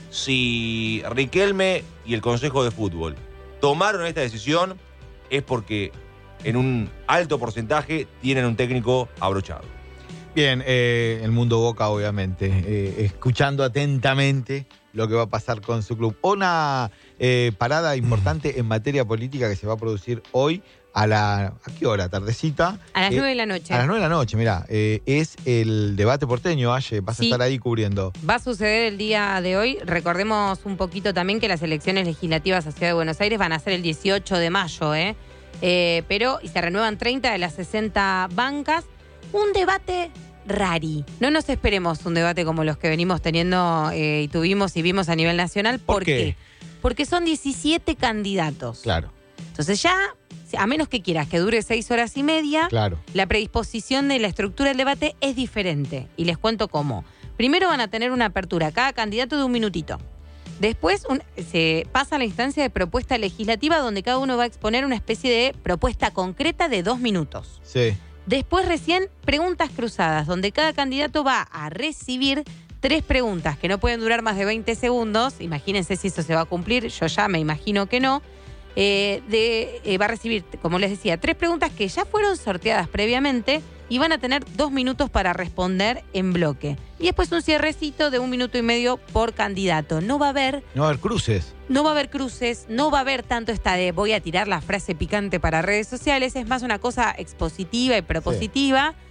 si Riquelme y el Consejo de Fútbol tomaron esta decisión es porque en un alto porcentaje tienen un técnico abrochado. Bien, eh, el mundo Boca, obviamente, eh, escuchando atentamente lo que va a pasar con su club. Una eh, parada importante en materia política que se va a producir hoy a la... ¿A qué hora? ¿Tardecita? A las Eh, nueve de la noche. A las nueve de la noche, mirá. eh, es el debate porteño, Aye. Vas Sí. a estar ahí cubriendo. Va a suceder el día de hoy. Recordemos un poquito también que las elecciones legislativas a Ciudad de Buenos Aires van a ser el dieciocho de mayo, ¿eh? Eh, pero y se renuevan treinta de las sesenta bancas. Un debate rari. No nos esperemos un debate como los que venimos teniendo eh, y tuvimos y vimos a nivel nacional. ¿Por, ¿Por qué? Porque son diecisiete candidatos. Claro, Entonces ya, a menos que quieras que dure seis horas y media, claro. la predisposición de la estructura del debate es diferente. Y les cuento cómo. Primero van a tener una apertura, cada candidato de un minutito. Después un- se pasa a la instancia de propuesta legislativa donde cada uno va a exponer una especie de propuesta concreta de dos minutos. Sí. Después recién preguntas cruzadas, donde cada candidato va a recibir tres preguntas que no pueden durar más de veinte segundos. Imagínense si eso se va a cumplir, yo ya me imagino que no. Eh, de, eh, va a recibir, como les decía, tres preguntas que ya fueron sorteadas previamente y van a tener dos minutos para responder en bloque. Y después un cierrecito de un minuto y medio por candidato. No va a haber, No va a haber cruces. no va a haber cruces, no va a haber tanto esta de voy a tirar la frase picante para redes sociales. Es más una cosa expositiva y propositiva.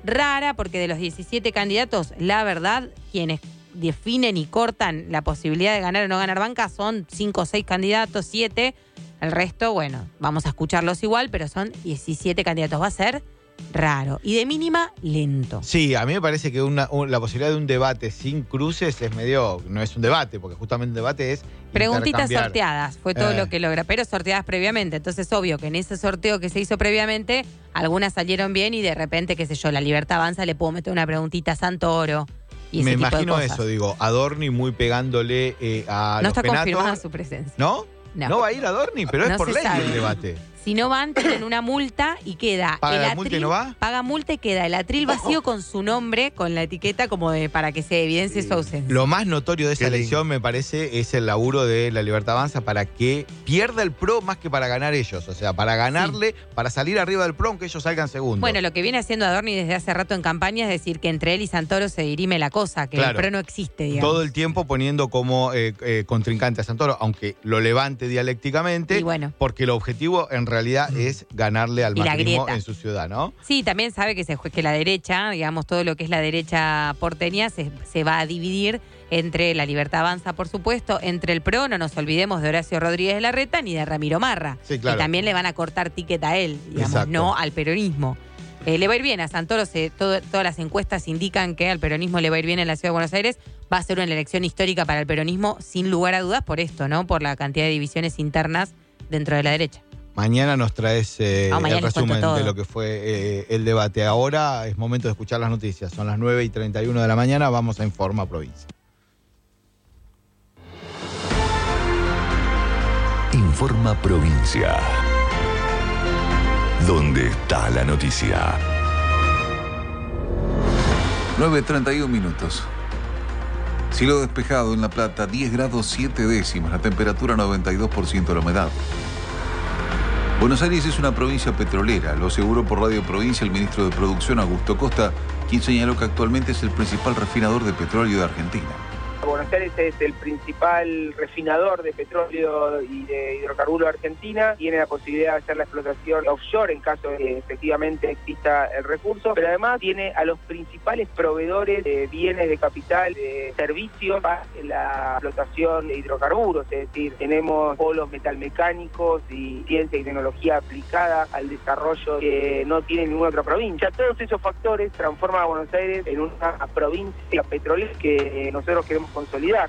rara, porque de los diecisiete candidatos, la verdad, quienes definen y cortan la posibilidad de ganar o no ganar banca son cinco o seis candidatos, siete. El resto, bueno, vamos a escucharlos igual, pero son diecisiete candidatos. Va a ser raro. Y de mínima, lento. Sí, a mí me parece que una, un, la posibilidad de un debate sin cruces es medio... No es un debate, porque justamente un debate es preguntitas sorteadas, fue todo eh. lo que logra, pero sorteadas previamente. Entonces, obvio que en ese sorteo que se hizo previamente, algunas salieron bien y de repente, qué sé yo, la Libertad Avanza le puedo meter una preguntita a Santoro y ese Me tipo imagino de cosas. eso, digo, Adorni muy pegándole eh, a No los está penatos. confirmada su presencia. ¿No? No. ¿No va a ir Adorni? Pero No es por se ley sabe. el debate. Si no van, tienen una multa y queda ¿Paga el la atril, multa y no va? paga multa y queda el atril vacío con su nombre, con la etiqueta como de para que se evidencie su ausencia. Lo más notorio de esa Qué lindo. elección, me parece, es el laburo de la Libertad Avanza para que pierda el PRO más que para ganar ellos. O sea, para ganarle, para salir arriba del PRO, aunque ellos salgan segundos. Bueno, lo que viene haciendo Adorni desde hace rato en campaña es decir que entre él y Santoro se dirime la cosa, que Claro. el PRO no existe, digamos. Todo el tiempo poniendo como eh, eh, contrincante a Santoro, aunque lo levante dialécticamente, Y bueno. porque el objetivo en realidad es ganarle al Y la macrismo grieta. en su ciudad, ¿no? Sí, también sabe que, se, que la derecha, digamos, todo lo que es la derecha porteña se, se va a dividir entre la Libertad Avanza, por supuesto, entre el PRO, no nos olvidemos de Horacio Rodríguez Larreta ni de Ramiro Marra, Sí, claro. que también le van a cortar ticket a él, digamos, Exacto. no al peronismo. Eh, le va a ir bien a Santoro, se, todo- todas las encuestas indican que al peronismo le va a ir bien en la Ciudad de Buenos Aires, va a ser una elección histórica para el peronismo, sin lugar a dudas, por esto, ¿no? Por la cantidad de divisiones internas dentro de la derecha. Mañana nos traes eh, Ah, mañana el les cuento resumen todo. de lo que fue eh, el debate. Ahora es momento de escuchar las noticias. Son las nueve y treinta y uno de la mañana. Vamos a Informa Provincia. Informa Provincia. ¿Dónde está la noticia? nueve treinta y uno minutos. Cielo despejado en La Plata, diez grados siete décimas, la temperatura noventa y dos por ciento de la humedad. Buenos Aires es una provincia petrolera, lo aseguró por Radio Provincia el ministro de Producción, Augusto Costa, quien señaló que actualmente es el principal refinador de petróleo de Argentina. Buenos Aires es el principal refinador de petróleo y de hidrocarburos de Argentina. Tiene la posibilidad de hacer la explotación offshore en caso de que efectivamente exista el recurso, pero además tiene a los principales proveedores de bienes de capital, de servicios para la explotación de hidrocarburos. Es decir, tenemos polos metalmecánicos y ciencia y tecnología aplicada al desarrollo que no tiene ninguna otra provincia. Todos esos factores transforman a Buenos Aires en una provincia petrolera que nosotros queremos consolidar.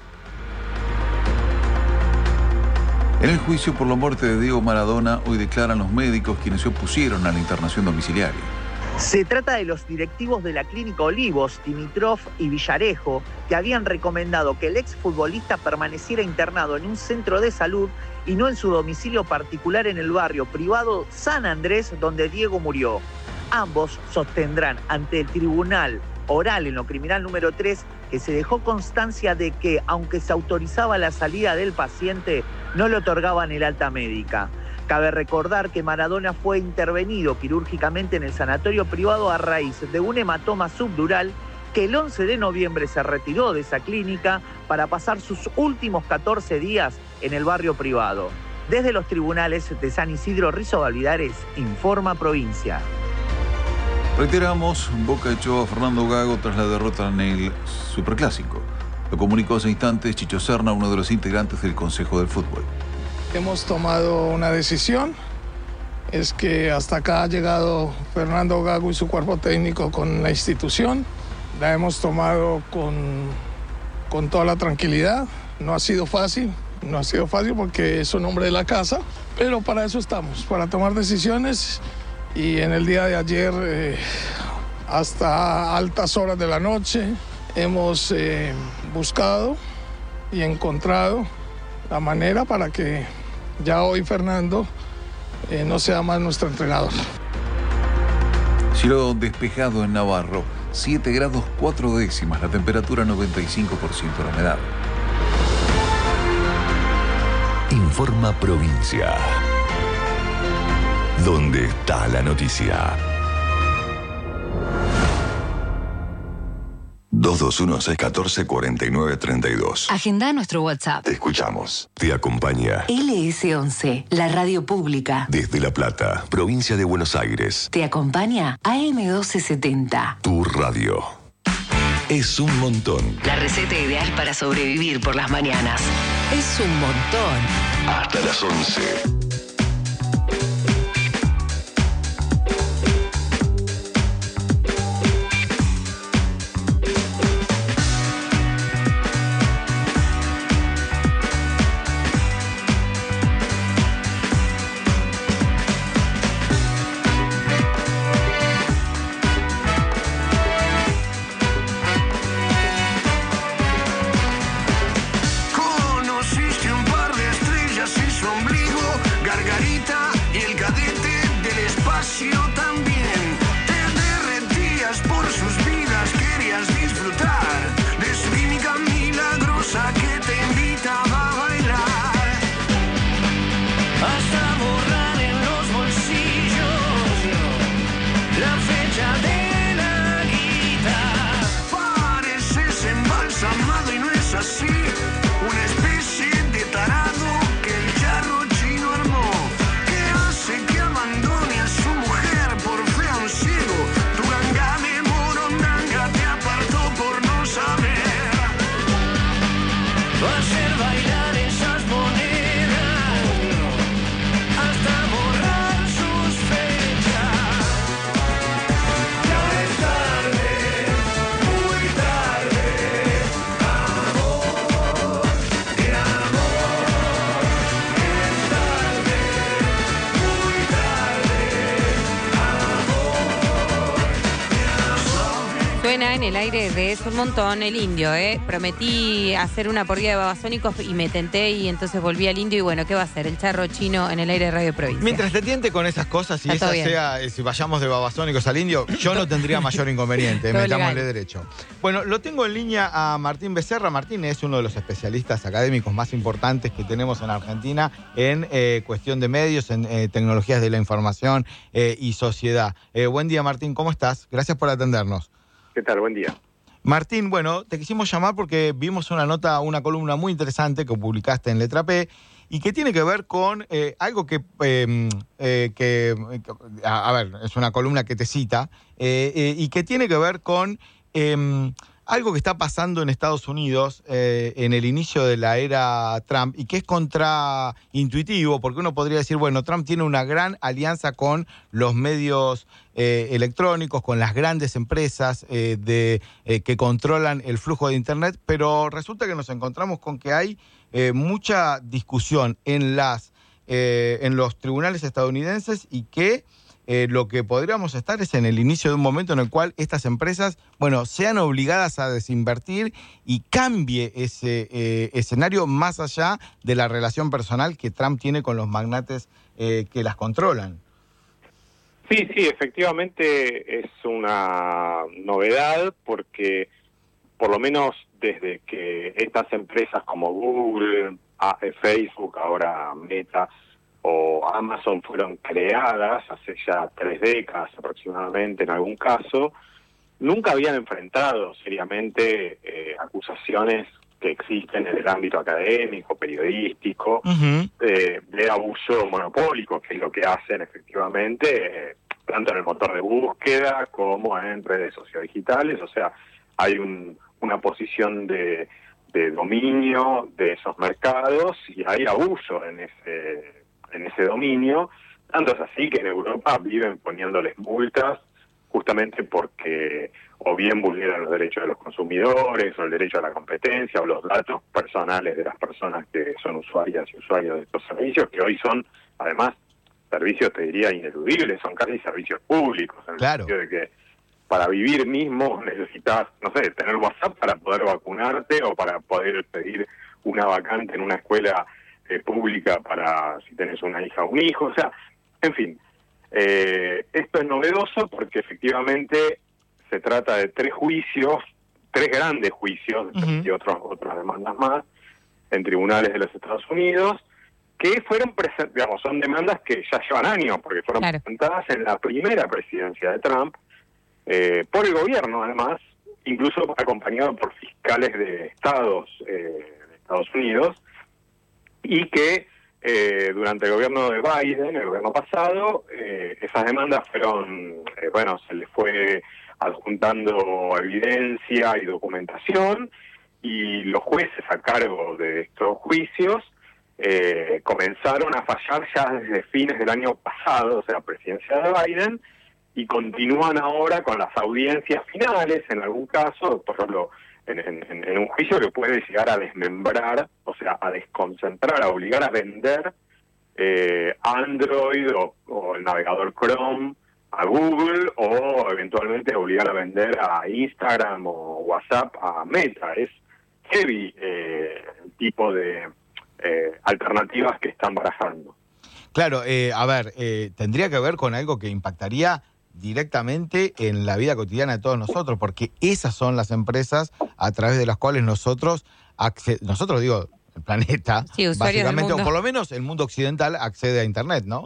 En el juicio por la muerte de Diego Maradona, hoy declaran los médicos quienes se opusieron a la internación domiciliaria. Se trata de los directivos de la Clínica Olivos, Dimitrov y Villarejo, que habían recomendado que el exfutbolista permaneciera internado en un centro de salud y no en su domicilio particular en el barrio privado San Andrés, donde Diego murió. Ambos sostendrán ante el tribunal oral en lo criminal número tres que se dejó constancia de que, aunque se autorizaba la salida del paciente, no le otorgaban el alta médica. Cabe recordar que Maradona fue intervenido quirúrgicamente en el sanatorio privado a raíz de un hematoma subdural que el once de noviembre se retiró de esa clínica para pasar sus últimos catorce días en el barrio privado. Desde los tribunales de San Isidro, Rizo Valvidares, Informa Provincia. Reiteramos, Boca echó a Fernando Gago tras la derrota en el Superclásico. Lo comunicó hace instantes Chicho Serna, uno de los integrantes del Consejo del Fútbol. Hemos tomado una decisión, es que hasta acá ha llegado Fernando Gago y su cuerpo técnico con la institución. La hemos tomado con, con toda la tranquilidad. No ha sido fácil, no ha sido fácil porque es un hombre de la casa, pero para eso estamos, para tomar decisiones. Y en el día de ayer, eh, hasta altas horas de la noche, hemos eh, buscado y encontrado la manera para que ya hoy Fernando eh, no sea más nuestro entrenador. Cielo despejado en Navarro, siete grados cuatro décimas, la temperatura noventa y cinco por ciento de la humedad. Informa Provincia. ¿Dónde está la noticia? dos dos uno seis uno cuatro cuatro nueve tres dos. Agenda nuestro WhatsApp. Te escuchamos. Te acompaña L S once, la radio pública. desde La Plata, provincia de Buenos Aires. Te acompaña A M doce setenta. Tu radio. Es un montón. La receta ideal para sobrevivir por las mañanas. Es un montón. Hasta las once. Conociste un par de estrellas y su ombligo, Gargarita y el cadete del espacio también. Te derretías por sus vidas, querías disfrutar de su química milagrosa que te invitaba a bailar. Hasta borrar en los bolsillos la fecha de la guita. Pareces embalsamado y no es así. Una especie de tarado que el charro chino armó, que hace que abandone a su mujer por fe a un ciego. Tu ganga de morondanga te apartó por no saber hacer bailar esas monedas hasta borrar sus fechas. Ya es tarde, muy tarde, amor. El amor es tarde, muy tarde, amor. Suena en el aire de Es un montón el Indio, ¿eh? Prometí hacer una por día de babasónicos y me tenté y entonces volví al Indio y bueno, ¿qué va a hacer? El charro chino en el aire de Radio Provincia. Mientras te tiente con esas cosas y Está esa todo bien. sea, eh, si vayamos de babasónicos al indio, yo no tendría mayor inconveniente, Todo metámosle legal. derecho. Bueno, lo tengo en línea a Martín Becerra. Martín es uno de los especialistas académicos más importantes que tenemos en Argentina en eh, cuestión de medios, en eh, tecnologías de la información eh, y sociedad. Eh, buen día, Martín, ¿cómo estás? Gracias por atendernos. ¿Qué tal? Buen día. Martín, bueno, te quisimos llamar porque vimos una nota, una columna muy interesante que publicaste en Letra P y que tiene que ver con eh, algo que, eh, eh, que a, a ver, es una columna que te cita, eh, eh, y que tiene que ver con eh, algo que está pasando en Estados Unidos eh, en el inicio de la era Trump y que es contraintuitivo, porque uno podría decir, bueno, Trump tiene una gran alianza con los medios eh, electrónicos, con las grandes empresas eh, de, eh, que controlan el flujo de Internet, pero resulta que nos encontramos con que hay eh, mucha discusión en, las, eh, en los tribunales estadounidenses y que Eh, lo que podríamos estar es en el inicio de un momento en el cual estas empresas, bueno, sean obligadas a desinvertir y cambie ese eh, escenario más allá de la relación personal que Trump tiene con los magnates eh, que las controlan. Sí, sí, efectivamente es una novedad porque por lo menos desde que estas empresas como Google, Facebook, ahora Meta o Amazon fueron creadas hace ya tres décadas aproximadamente en algún caso, nunca habían enfrentado seriamente eh, acusaciones que existen en el ámbito académico, periodístico, Uh-huh. eh, de abuso monopólico, que es lo que hacen efectivamente, eh, tanto en el motor de búsqueda como en redes sociodigitales. O sea, hay un, una posición de, de dominio de esos mercados y hay abuso en ese en ese dominio, tanto es así que en Europa viven poniéndoles multas justamente porque o bien vulneran los derechos de los consumidores o el derecho a la competencia o los datos personales de las personas que son usuarias y usuarios de estos servicios, que hoy son además servicios, te diría, ineludibles, son casi servicios públicos, en Claro. el sentido de que para vivir mismo necesitas, no sé, tener WhatsApp para poder vacunarte o para poder pedir una vacante en una escuela Eh, pública para si tenés una hija o un hijo. O sea, en fin, eh, esto es novedoso porque efectivamente se trata de tres juicios, tres grandes juicios Uh-huh. y otros, otras demandas más en tribunales de los Estados Unidos que fueron presentadas, digamos, son demandas que ya llevan años porque fueron Claro. presentadas en la primera presidencia de Trump eh, por el gobierno además, incluso acompañado por fiscales de estados eh, de Estados Unidos, y que eh, durante el gobierno de Biden, el gobierno pasado, eh, esas demandas fueron, eh, bueno, se les fue adjuntando evidencia y documentación, y los jueces a cargo de estos juicios eh, comenzaron a fallar ya desde fines del año pasado, o sea, presidencia de Biden, y continúan ahora con las audiencias finales, en algún caso, por ejemplo, en, en, en un juicio que puede llegar a desmembrar, o sea, a desconcentrar, a obligar a vender eh, Android o, o el navegador Chrome a Google, o eventualmente obligar a vender a Instagram o WhatsApp a Meta. Es heavy eh, el tipo de eh, alternativas que están barajando. Claro, eh, a ver, eh, tendría que ver con algo que impactaría directamente en la vida cotidiana de todos nosotros, porque esas son las empresas a través de las cuales nosotros, acced- nosotros digo, el planeta, Sí, usuarios básicamente, del mundo. o por lo menos el mundo occidental accede a Internet, ¿no?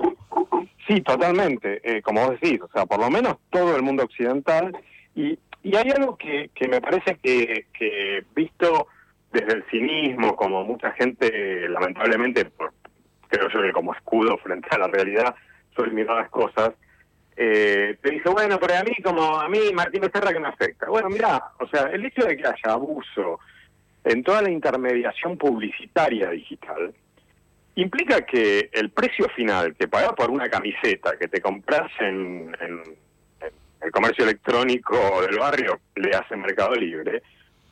Sí, totalmente, eh, como vos decís, o sea, por lo menos todo el mundo occidental, y, y hay algo que, que me parece que, que visto desde el cinismo, como mucha gente, lamentablemente, por, creo yo que como escudo frente a la realidad, suele mirar las cosas, eh, te dice, bueno, pero a mí, como a mí, Martín Becerra, que me afecta. Bueno, mirá, o sea, el hecho de que haya abuso en toda la intermediación publicitaria digital, implica que el precio final que pagás por una camiseta que te compras en, en, en el comercio electrónico del barrio, le hace Mercado Libre,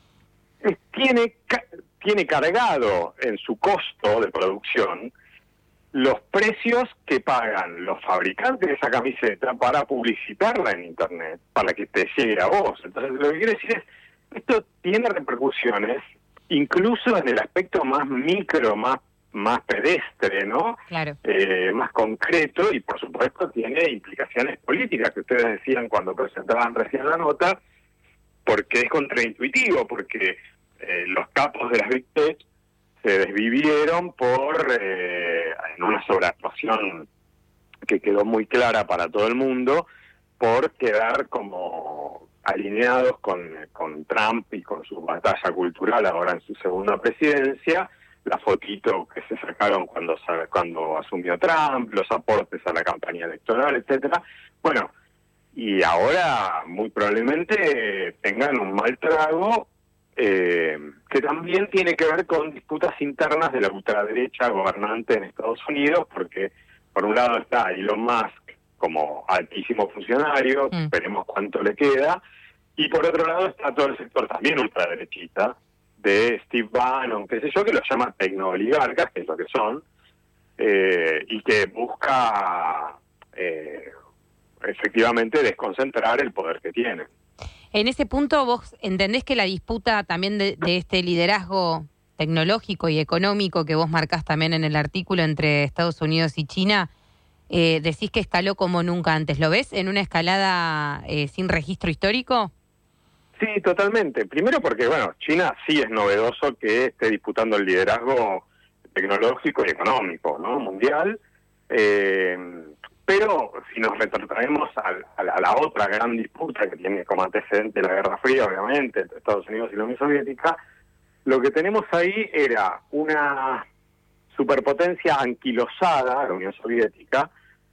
eh, tiene, ca- tiene cargado en su costo de producción los precios que pagan los fabricantes de esa camiseta para publicitarla en Internet, para que te llegue a vos. Entonces, lo que quiero decir es, esto tiene repercusiones incluso en el aspecto más micro, más más pedestre, ¿no? Claro. Eh, más concreto, y por supuesto tiene implicaciones políticas que ustedes decían cuando presentaban recién la nota, porque es contraintuitivo, porque eh, los capos de las Big Tech se desvivieron por eh, en una sobreactuación que quedó muy clara para todo el mundo, por quedar como alineados con, con Trump y con su batalla cultural ahora en su segunda presidencia, la fotito que se sacaron cuando cuando asumió Trump, los aportes a la campaña electoral, etcétera. Bueno, y ahora muy probablemente tengan un mal trago eh, que también tiene que ver con disputas internas de la ultraderecha gobernante en Estados Unidos, porque por un lado está Elon Musk como altísimo funcionario, mm. veremos cuánto le queda, y por otro lado está todo el sector también ultraderechista, de Steve Bannon, qué sé yo, que los llama tecnooligarcas, que es lo que son, eh, y que busca eh, efectivamente desconcentrar el poder que tiene. En ese punto, ¿vos entendés que la disputa también de, de este liderazgo tecnológico y económico que vos marcás también en el artículo entre Estados Unidos y China, eh, decís que escaló como nunca antes? ¿Lo ves en una escalada eh, sin registro histórico? Sí, totalmente. Primero porque, bueno, China sí es novedoso que esté disputando el liderazgo tecnológico y económico, ¿no? Mundial. Eh, pero si nos retrotraemos a, a, la, a la otra gran disputa que tiene como antecedente la Guerra Fría, obviamente, entre Estados Unidos y la Unión Soviética, lo que tenemos ahí era una superpotencia anquilosada, la Unión Soviética,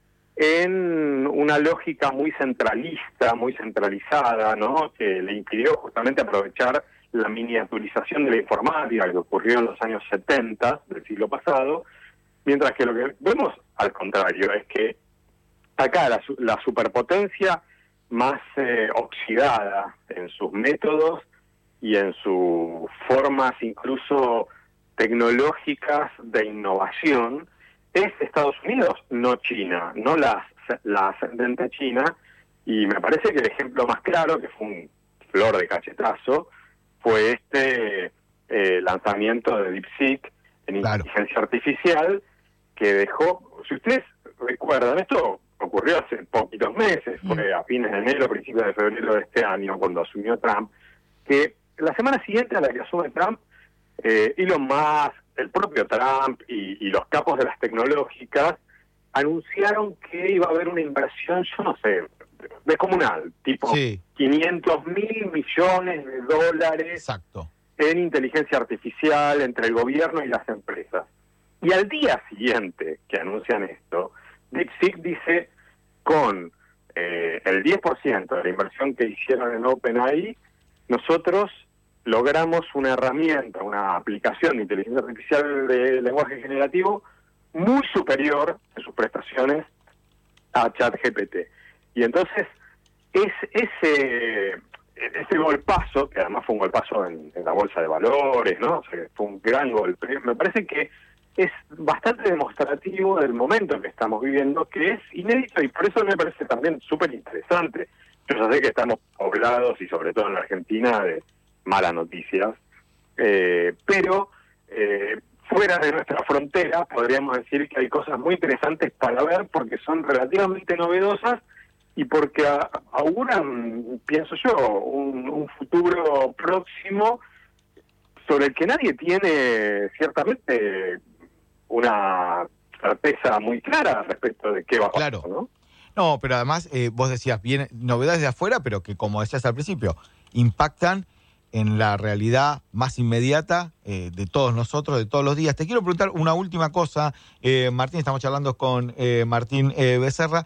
en una lógica muy centralista, muy centralizada, ¿no? Que le impidió justamente aprovechar la miniaturización de la informática que ocurrió en los años setenta del siglo pasado, mientras que lo que vemos, al contrario, es que acá la, la superpotencia más eh, oxidada en sus métodos y en sus formas incluso tecnológicas de innovación, es Estados Unidos, no China, no la, la ascendente China, y me parece que el ejemplo más claro, que fue un flor de cachetazo, fue este eh, lanzamiento de DeepSeek en claro. inteligencia artificial, que dejó, si ustedes recuerdan, esto ocurrió hace poquitos meses, mm. fue a fines de enero, principios de febrero de este año, cuando asumió Trump, que la semana siguiente a la que asume Trump, eh, Elon Musk, el propio Trump y, y los capos de las tecnológicas anunciaron que iba a haber una inversión, yo no sé, descomunal, tipo Sí. quinientos mil millones de dólares Exacto. en inteligencia artificial entre el gobierno y las empresas. Y al día siguiente que anuncian esto, DeepSeek dice, con eh, el diez por ciento de la inversión que hicieron en OpenAI, nosotros logramos una herramienta, una aplicación de inteligencia artificial de lenguaje generativo muy superior en sus prestaciones a ChatGPT. Y entonces, es, ese, ese golpazo, que además fue un golpazo en, en la bolsa de valores, ¿no? O sea, que fue un gran golpe, me parece que es bastante demostrativo del momento que estamos viviendo, que es inédito, y por eso me parece también súper interesante. Yo ya sé que estamos poblados, y sobre todo en la Argentina, de malas noticias, eh, pero eh, fuera de nuestra frontera podríamos decir que hay cosas muy interesantes para ver, porque son relativamente novedosas y porque a, auguran, pienso yo, un, un futuro próximo sobre el que nadie tiene ciertamente una certeza muy clara respecto de qué va a pasar, Claro. ¿no? No, pero además eh, vos decías, bien, novedades de afuera, pero que como decías al principio, impactan en la realidad más inmediata eh, de todos nosotros, de todos los días. Te quiero preguntar una última cosa, eh, Martín, estamos charlando con eh, Martín eh, Becerra,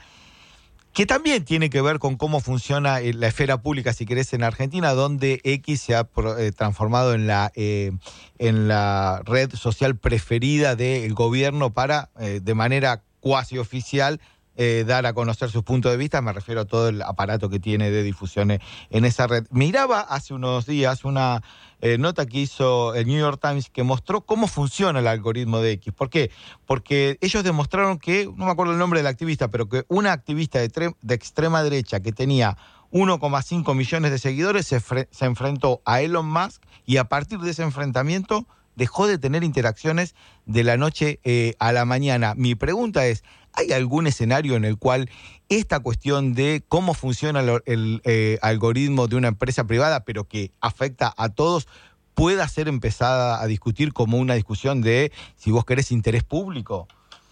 que también tiene que ver con cómo funciona eh, la esfera pública, si querés, en Argentina, donde X se ha pro, eh, transformado en la, eh, en la red social preferida del gobierno para, eh, de manera cuasi oficial, Eh, dar a conocer sus puntos de vista. Me refiero a todo el aparato que tiene de difusión en esa red. Miraba hace unos días una eh, nota que hizo el New York Times que mostró cómo funciona el algoritmo de X. ¿Por qué? Porque ellos demostraron que, no me acuerdo el nombre del activista, pero que una activista de, tre- de extrema derecha que tenía uno coma cinco millones de seguidores se, fre- se enfrentó a Elon Musk, y a partir de ese enfrentamiento dejó de tener interacciones de la noche eh, a la mañana. Mi pregunta es, ¿hay algún escenario en el cual esta cuestión de cómo funciona el, el eh, algoritmo de una empresa privada, pero que afecta a todos, pueda ser empezada a discutir como una discusión de, si vos querés, interés público?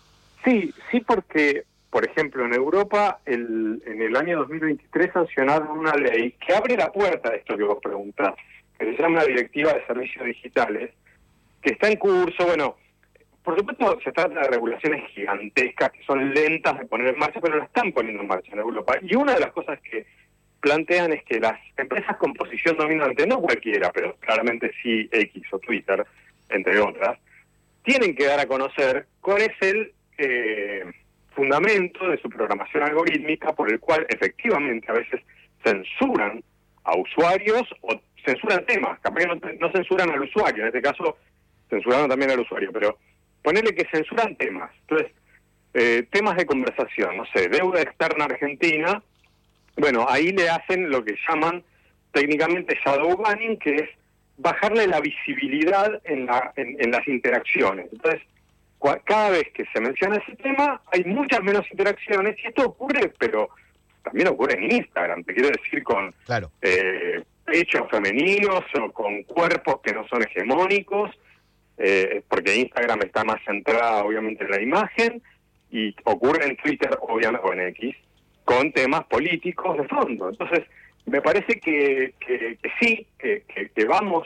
Sí, sí, porque, por ejemplo, en Europa, el, en el año dos mil veintitrés sancionaron una ley que abre la puerta a esto que vos preguntás, que se llama la Directiva de Servicios Digitales, que está en curso. Bueno, por supuesto se trata de regulaciones gigantescas que son lentas de poner en marcha, pero las están poniendo en marcha en Europa. Y una de las cosas que plantean es que las empresas con posición dominante, no cualquiera, pero claramente sí X o Twitter, entre otras, tienen que dar a conocer cuál es el eh, fundamento de su programación algorítmica por el cual efectivamente a veces censuran a usuarios o censuran temas. Capaz que no, no censuran al usuario, en este caso censuraron también al usuario, pero ponerle que censuran temas. Entonces, eh, temas de conversación, no sé, deuda externa argentina, bueno, ahí le hacen lo que llaman técnicamente shadow banning, que es bajarle la visibilidad en, la, en, en las interacciones. Entonces, cua, cada vez que se menciona ese tema, hay muchas menos interacciones, y esto ocurre, pero también ocurre en Instagram, te quiero decir, con claro. eh, hechos femeninos o con cuerpos que no son hegemónicos, eh, porque Instagram está más centrada obviamente en la imagen, y ocurre en Twitter, obviamente, o en X, con temas políticos de fondo. Entonces, me parece que, que, que sí, que, que, que vamos,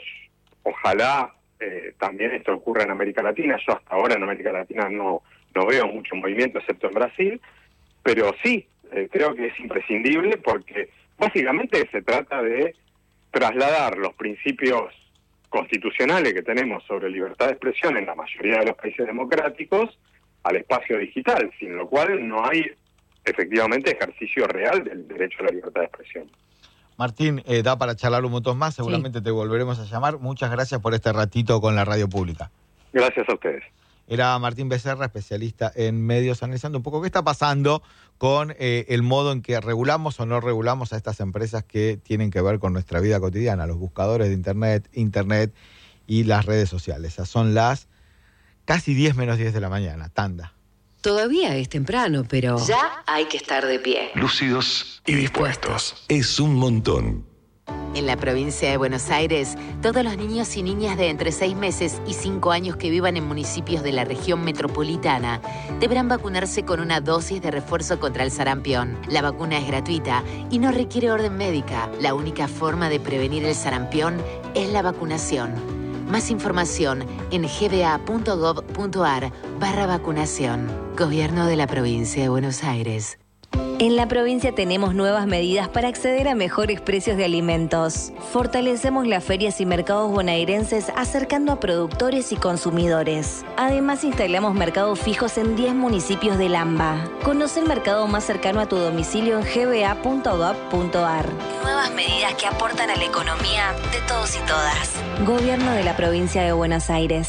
ojalá eh, también esto ocurra en América Latina. Yo hasta ahora en América Latina no, no veo mucho movimiento, excepto en Brasil, pero sí, eh, creo que es imprescindible, porque básicamente se trata de trasladar los principios constitucionales que tenemos sobre libertad de expresión en la mayoría de los países democráticos al espacio digital, sin lo cual no hay efectivamente ejercicio real del derecho a la libertad de expresión. Martín, eh, da para charlar un montón más, seguramente sí. Te volveremos a llamar. Muchas gracias por este ratito con la radio pública. Gracias a ustedes. Era Martín Becerra, especialista en medios, analizando un poco qué está pasando con eh, el modo en que regulamos o no regulamos a estas empresas que tienen que ver con nuestra vida cotidiana, los buscadores de Internet, Internet y las redes sociales. Esas son las casi diez menos diez de la mañana, tanda. Todavía es temprano, pero ya hay que estar de pie. Lúcidos y dispuestos. Es un montón. En la provincia de Buenos Aires, todos los niños y niñas de entre seis meses y cinco años que vivan en municipios de la región metropolitana deberán vacunarse con una dosis de refuerzo contra el sarampión. La vacuna es gratuita y no requiere orden médica. La única forma de prevenir el sarampión es la vacunación. Más información en gba.gov.ar barra vacunación. Gobierno de la provincia de Buenos Aires. En la provincia tenemos nuevas medidas para acceder a mejores precios de alimentos. Fortalecemos las ferias y mercados bonaerenses acercando a productores y consumidores. Además, instalamos mercados fijos en diez municipios del AMBA. Conoce el mercado más cercano a tu domicilio en gba punto gov punto ar. Nuevas medidas que aportan a la economía de todos y todas. Gobierno de la provincia de Buenos Aires.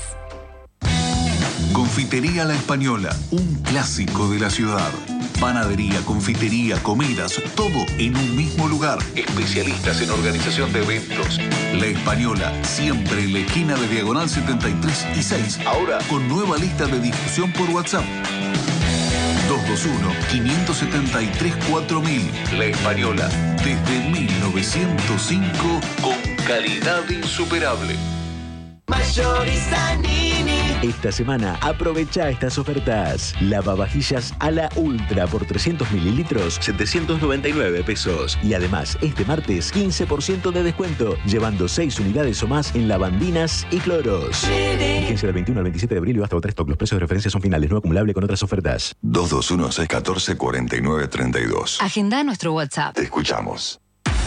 Confitería La Española, un clásico de la ciudad. Panadería, confitería, comidas, todo en un mismo lugar. Especialistas en organización de eventos. La Española, siempre en la esquina de Diagonal setenta y tres y seis. Ahora con nueva lista de difusión por WhatsApp. dos dos uno, cinco siete tres, cuatro mil. La Española, desde mil novecientos cinco, con calidad insuperable. Mayorista Nini. Esta semana aprovecha estas ofertas. Lavavajillas a la Ultra por trescientos mililitros, setecientos noventa y nueve pesos. Y además, este martes, quince por ciento de descuento, llevando seis unidades o más en lavandinas y cloros. Vigencia del veintiuno al veintisiete de abril y hasta otra stock. Los precios de referencia son finales, no acumulable con otras ofertas. dos dos uno, seis uno cuatro, cuatro nueve tres dos. Agenda nuestro WhatsApp. Te escuchamos.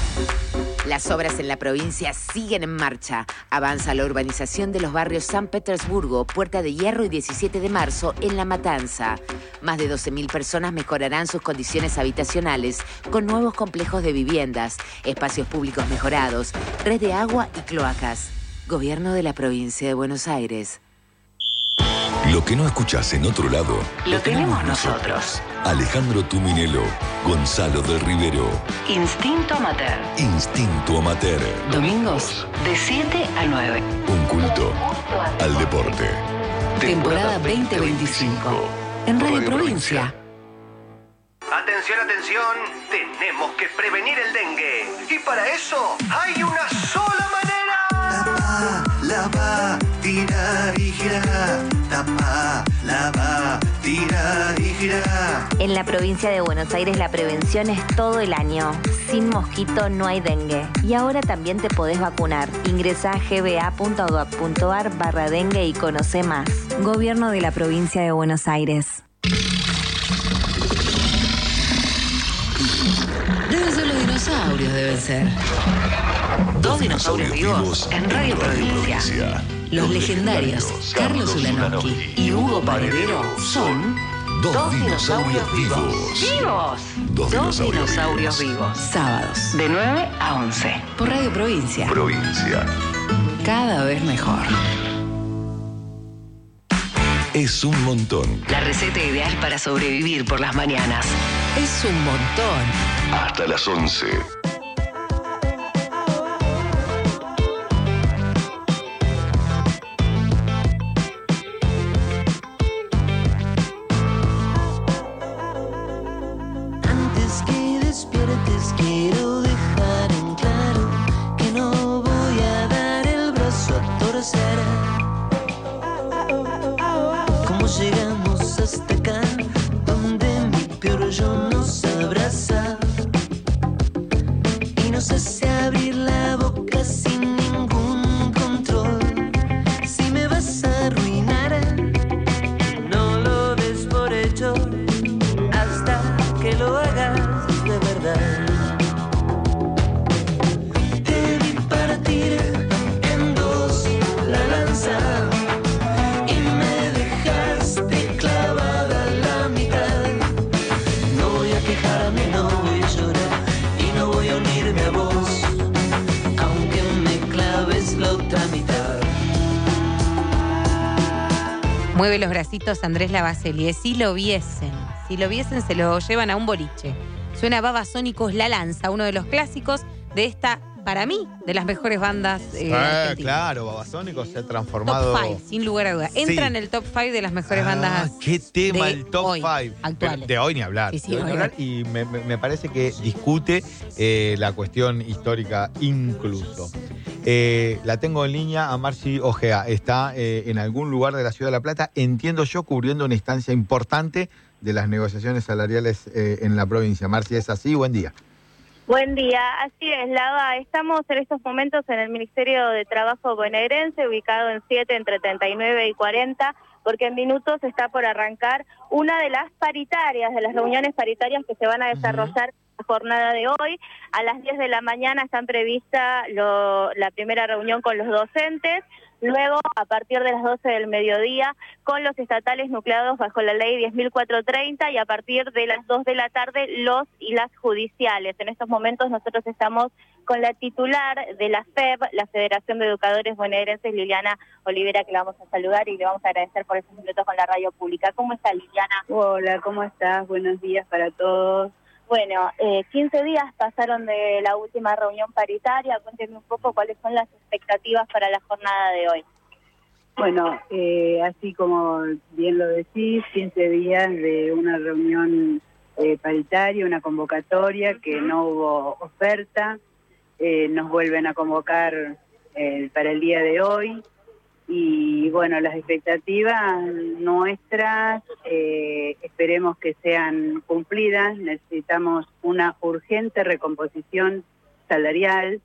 Las obras en la provincia siguen en marcha. Avanza la urbanización de los barrios San Petersburgo, Puerta de Hierro y diecisiete de marzo en La Matanza. Más de doce mil personas mejorarán sus condiciones habitacionales con nuevos complejos de viviendas, espacios públicos mejorados, red de agua y cloacas. Gobierno de la provincia de Buenos Aires. Lo que no escuchás en otro lado, Lo tenemos nosotros. Alejandro Tuminelo, Gonzalo del Rivero. Instinto Amateur. Instinto Amateur. Domingos de siete a nueve. Un culto al deporte. Temporada veinte veinticinco. En Radio Provincia. Atención, atención, tenemos que prevenir el dengue. Y para eso hay una sola manera. Tapa, lava, tira y gira. Tapa, lava, tira y gira. En la provincia de Buenos Aires la prevención es todo el año. Sin mosquito no hay dengue. Y ahora también te podés vacunar. Ingresá a gba punto gov punto ar barra dengue y conoce más. Gobierno de la provincia de Buenos Aires. Deben ser los dinosaurios, deben ser. Dos dinosaurios vivos en Radio Provincia. Los legendarios Carlos Ulanowski y Hugo Paredero son Dos dinosaurios vivos. ¡Vivos! Dos Dos dinosaurios dinosaurios vivos. Sábados de nueve a once. Por Radio Provincia. Provincia. Cada vez mejor. Es un montón. La receta ideal para sobrevivir por las mañanas. Es un montón. Hasta las once. Antes que despiertes quiero dejar en claro que no voy a dar el brazo a torcer. ¿Cómo llegamos hasta acá? Donde mi peor yo nos abraza y nos hace abrir la boca sin ningún control. Si me vas a arruinar, no lo des por hecho hasta que lo hagas de verdad. Te vi partir en dos la lanza y me dejaste clavada a la mitad. No voy a quejarme, no voy a llorar y no voy a unirme a vos, aunque me claves la otra mitad. Mueve los bracitos Andrés Lavacelie. Si lo viesen, si lo viesen se lo llevan a un boliche. Suena Babasónicos La Lanza, uno de los clásicos de esta para mí, de las mejores bandas eh, Ah, argentinas. claro, Babasónicos se ha transformado. Top cinco, sin lugar a dudas. Entra Sí. en el top cinco de las mejores Ah, bandas. qué tema de el top hoy, cinco. actuales. De, de hoy ni hablar. Sí, sí, de hoy ni hoy. hablar. Y me, me- me parece que discute eh, la cuestión histórica incluso. Eh, la tengo en línea a Marci Ojea. Está eh, en algún lugar de la Ciudad de La Plata, entiendo yo, cubriendo una instancia importante de las negociaciones salariales eh, en la provincia. Marci, ¿es así? Buen día. Buen día, así es, Lava. Estamos en estos momentos en el Ministerio de Trabajo bonaerense, ubicado en siete, entre treinta y nueve y cuarenta, porque en minutos está por arrancar una de las paritarias, de las reuniones paritarias que se van a desarrollar la jornada de hoy. A las diez de la mañana están prevista lo- la primera reunión con los docentes, luego a partir de las doce del mediodía con los estatales nucleados bajo la ley diez mil cuatrocientos treinta y a partir de las dos de la tarde los y las judiciales. En estos momentos nosotros estamos con la titular de la F E B, la Federación de Educadores Bonaerenses, Liliana Olivera, que la vamos a saludar y le vamos a agradecer por estos minutos con la radio pública. ¿Cómo está, Liliana? Hola, ¿cómo estás? Buenos días para todos. Bueno, eh, quince días pasaron de la última reunión paritaria. Cuéntenme un poco cuáles son las expectativas para la jornada de hoy. Bueno, eh, así como bien lo decís, quince días de una reunión eh, paritaria, una convocatoria, que no hubo oferta. Eh, nos vuelven a convocar eh, para el día de hoy. Y bueno, las expectativas nuestras, eh, esperemos que sean cumplidas. Necesitamos una urgente recomposición salarial.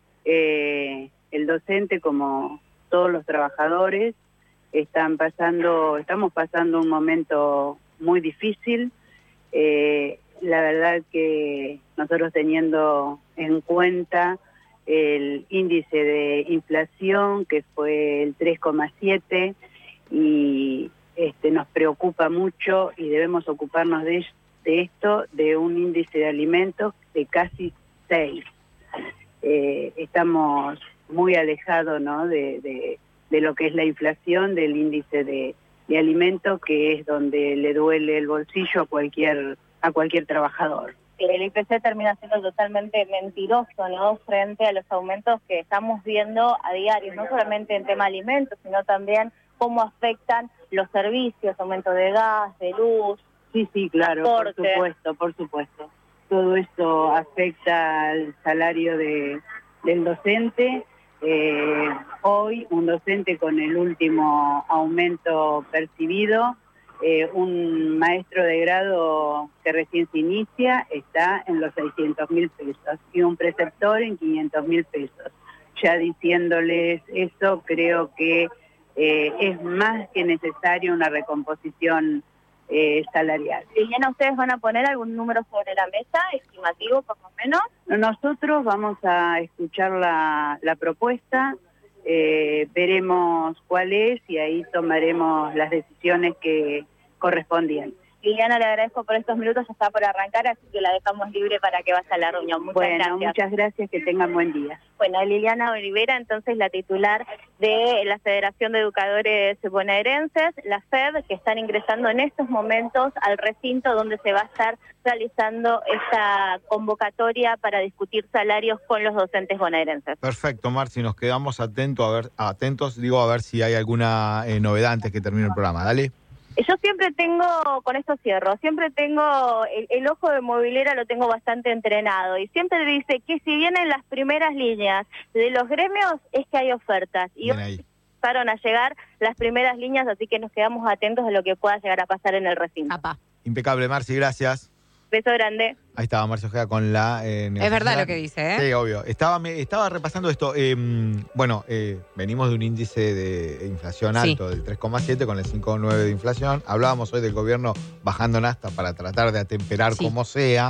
Eh, el docente, como todos los trabajadores, están pasando, estamos pasando un momento muy difícil. Eh, la verdad que nosotros, teniendo en cuenta el índice de inflación, que fue el tres coma siete, y este, nos preocupa mucho y debemos ocuparnos de, de esto, de un índice de alimentos de casi seis. Eh, estamos muy alejados, ¿no?, de, de, de lo que es la inflación, del índice de, de alimentos, que es donde le duele el bolsillo a cualquier, a cualquier trabajador. El I P C termina siendo totalmente mentiroso, ¿no?, frente a los aumentos que estamos viendo a diario, no solamente en tema alimentos, sino también cómo afectan los servicios, aumento de gas, de luz. Sí, sí, claro, transporte. por supuesto, por supuesto. Todo esto afecta al salario de, del docente. Eh, hoy, un docente con el último aumento percibido, Eh, un maestro de grado que recién se inicia está en los seiscientos mil pesos y un preceptor en quinientos mil pesos. Ya diciéndoles eso, creo que eh, es más que necesaria una recomposición eh, salarial. Liliana, ¿ustedes van a poner algún número sobre la mesa, estimativo por lo menos? Nosotros vamos a escuchar la, la propuesta. Eh, veremos cuál es y ahí tomaremos las decisiones que correspondientes. Liliana, le agradezco por estos minutos, ya está por arrancar, así que la dejamos libre para que vaya a la reunión. Muchas bueno, gracias. muchas gracias, que tengan buen día. Bueno, Liliana Olivera, entonces la titular de la Federación de Educadores Bonaerenses, la F E B, que están ingresando en estos momentos al recinto donde se va a estar realizando esta convocatoria para discutir salarios con los docentes bonaerenses. Perfecto, Marci, nos quedamos atentos a ver, atentos, digo, a ver si hay alguna eh, novedad antes que termine el programa. Dale. Yo siempre tengo, con esto cierro, siempre tengo, el, el ojo de movilera lo tengo bastante entrenado y siempre dice que si vienen las primeras líneas de los gremios es que hay ofertas y Bien hoy ahí. empezaron a llegar las primeras líneas, así que nos quedamos atentos a lo que pueda llegar a pasar en el recinto. Impecable, Marci, gracias. Beso grande. Ahí estaba Marcio Ojeda con la... Eh, Es negociación. verdad lo que dice, ¿eh? Sí, obvio. Estaba, me, estaba repasando esto. Eh, bueno, eh, venimos de un índice de inflación Sí. alto del tres coma siete con el cinco coma nueve de inflación. Hablábamos hoy del gobierno bajando nafta para tratar de atemperar Sí. como sea.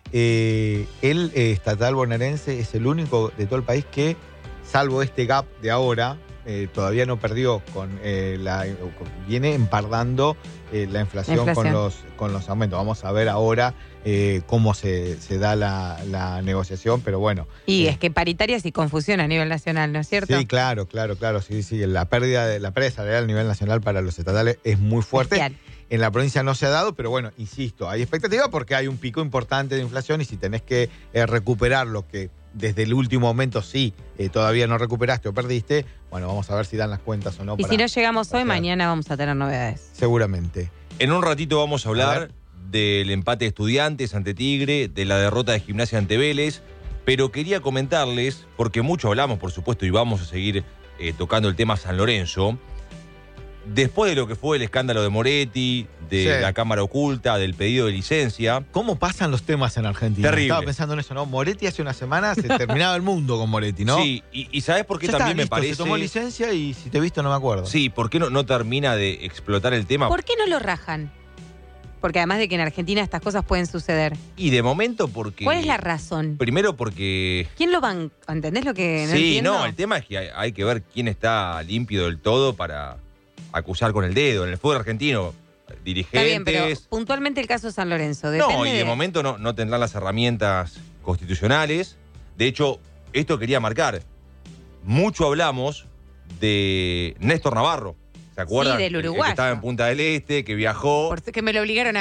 Eh, el eh, estatal bonaerense es el único de todo el país que, salvo este gap de ahora, eh, todavía no perdió con eh, la... con- viene empardando eh, la, inflación La inflación. con los con los aumentos. Vamos a ver ahora eh, cómo se, se da la, la negociación, pero bueno. Y es que paritarias y confusión a nivel nacional, ¿no es cierto? Sí, claro, claro, claro. Sí, sí. La pérdida de la pérdida salarial a nivel nacional para los estatales es muy fuerte. Bestial. En la provincia no se ha dado, pero bueno, insisto, hay expectativa porque hay un pico importante de inflación y si tenés que eh, recuperar lo que desde el último momento sí, eh, todavía no recuperaste o perdiste, bueno, vamos a ver si dan las cuentas o no. Y para, si no llegamos hoy, mañana vamos a tener novedades. Seguramente. En un ratito vamos a hablar A ver. del empate de Estudiantes ante Tigre, de la derrota de Gimnasia ante Vélez, pero quería comentarles, porque mucho hablamos, por supuesto, y vamos a seguir eh, tocando el tema San Lorenzo. Después de lo que fue el escándalo de Moretti, de Sí. la cámara oculta, del pedido de licencia. ¿Cómo pasan los temas en Argentina? Terrible. Estaba pensando en eso, ¿no? Moretti hace una semana se terminaba el mundo con Moretti, ¿no? Sí, y, y ¿sabés por qué Ya también está, me listo, parece? Se tomó licencia y si te he visto no me acuerdo. Sí, ¿por qué no, no termina de explotar el tema? ¿Por qué no lo rajan? Porque además de que en Argentina estas cosas pueden suceder. Y de momento porque... ¿Cuál es la razón? Primero porque... ¿Quién lo van? ¿Entendés lo que no sí, entiendo? no, el tema es que hay, hay que ver quién está limpio del todo para acusar con el dedo. En el fútbol argentino, dirigentes... Está bien, pero puntualmente el caso de San Lorenzo. Depende No, y de, de momento no, no tendrán las herramientas constitucionales. De hecho, esto quería marcar. Mucho hablamos de Néstor Navarro. ¿Se acuerdan? Sí, del El- el que uruguayo. estaba en Punta del Este, que viajó. Por- que me lo obligaron a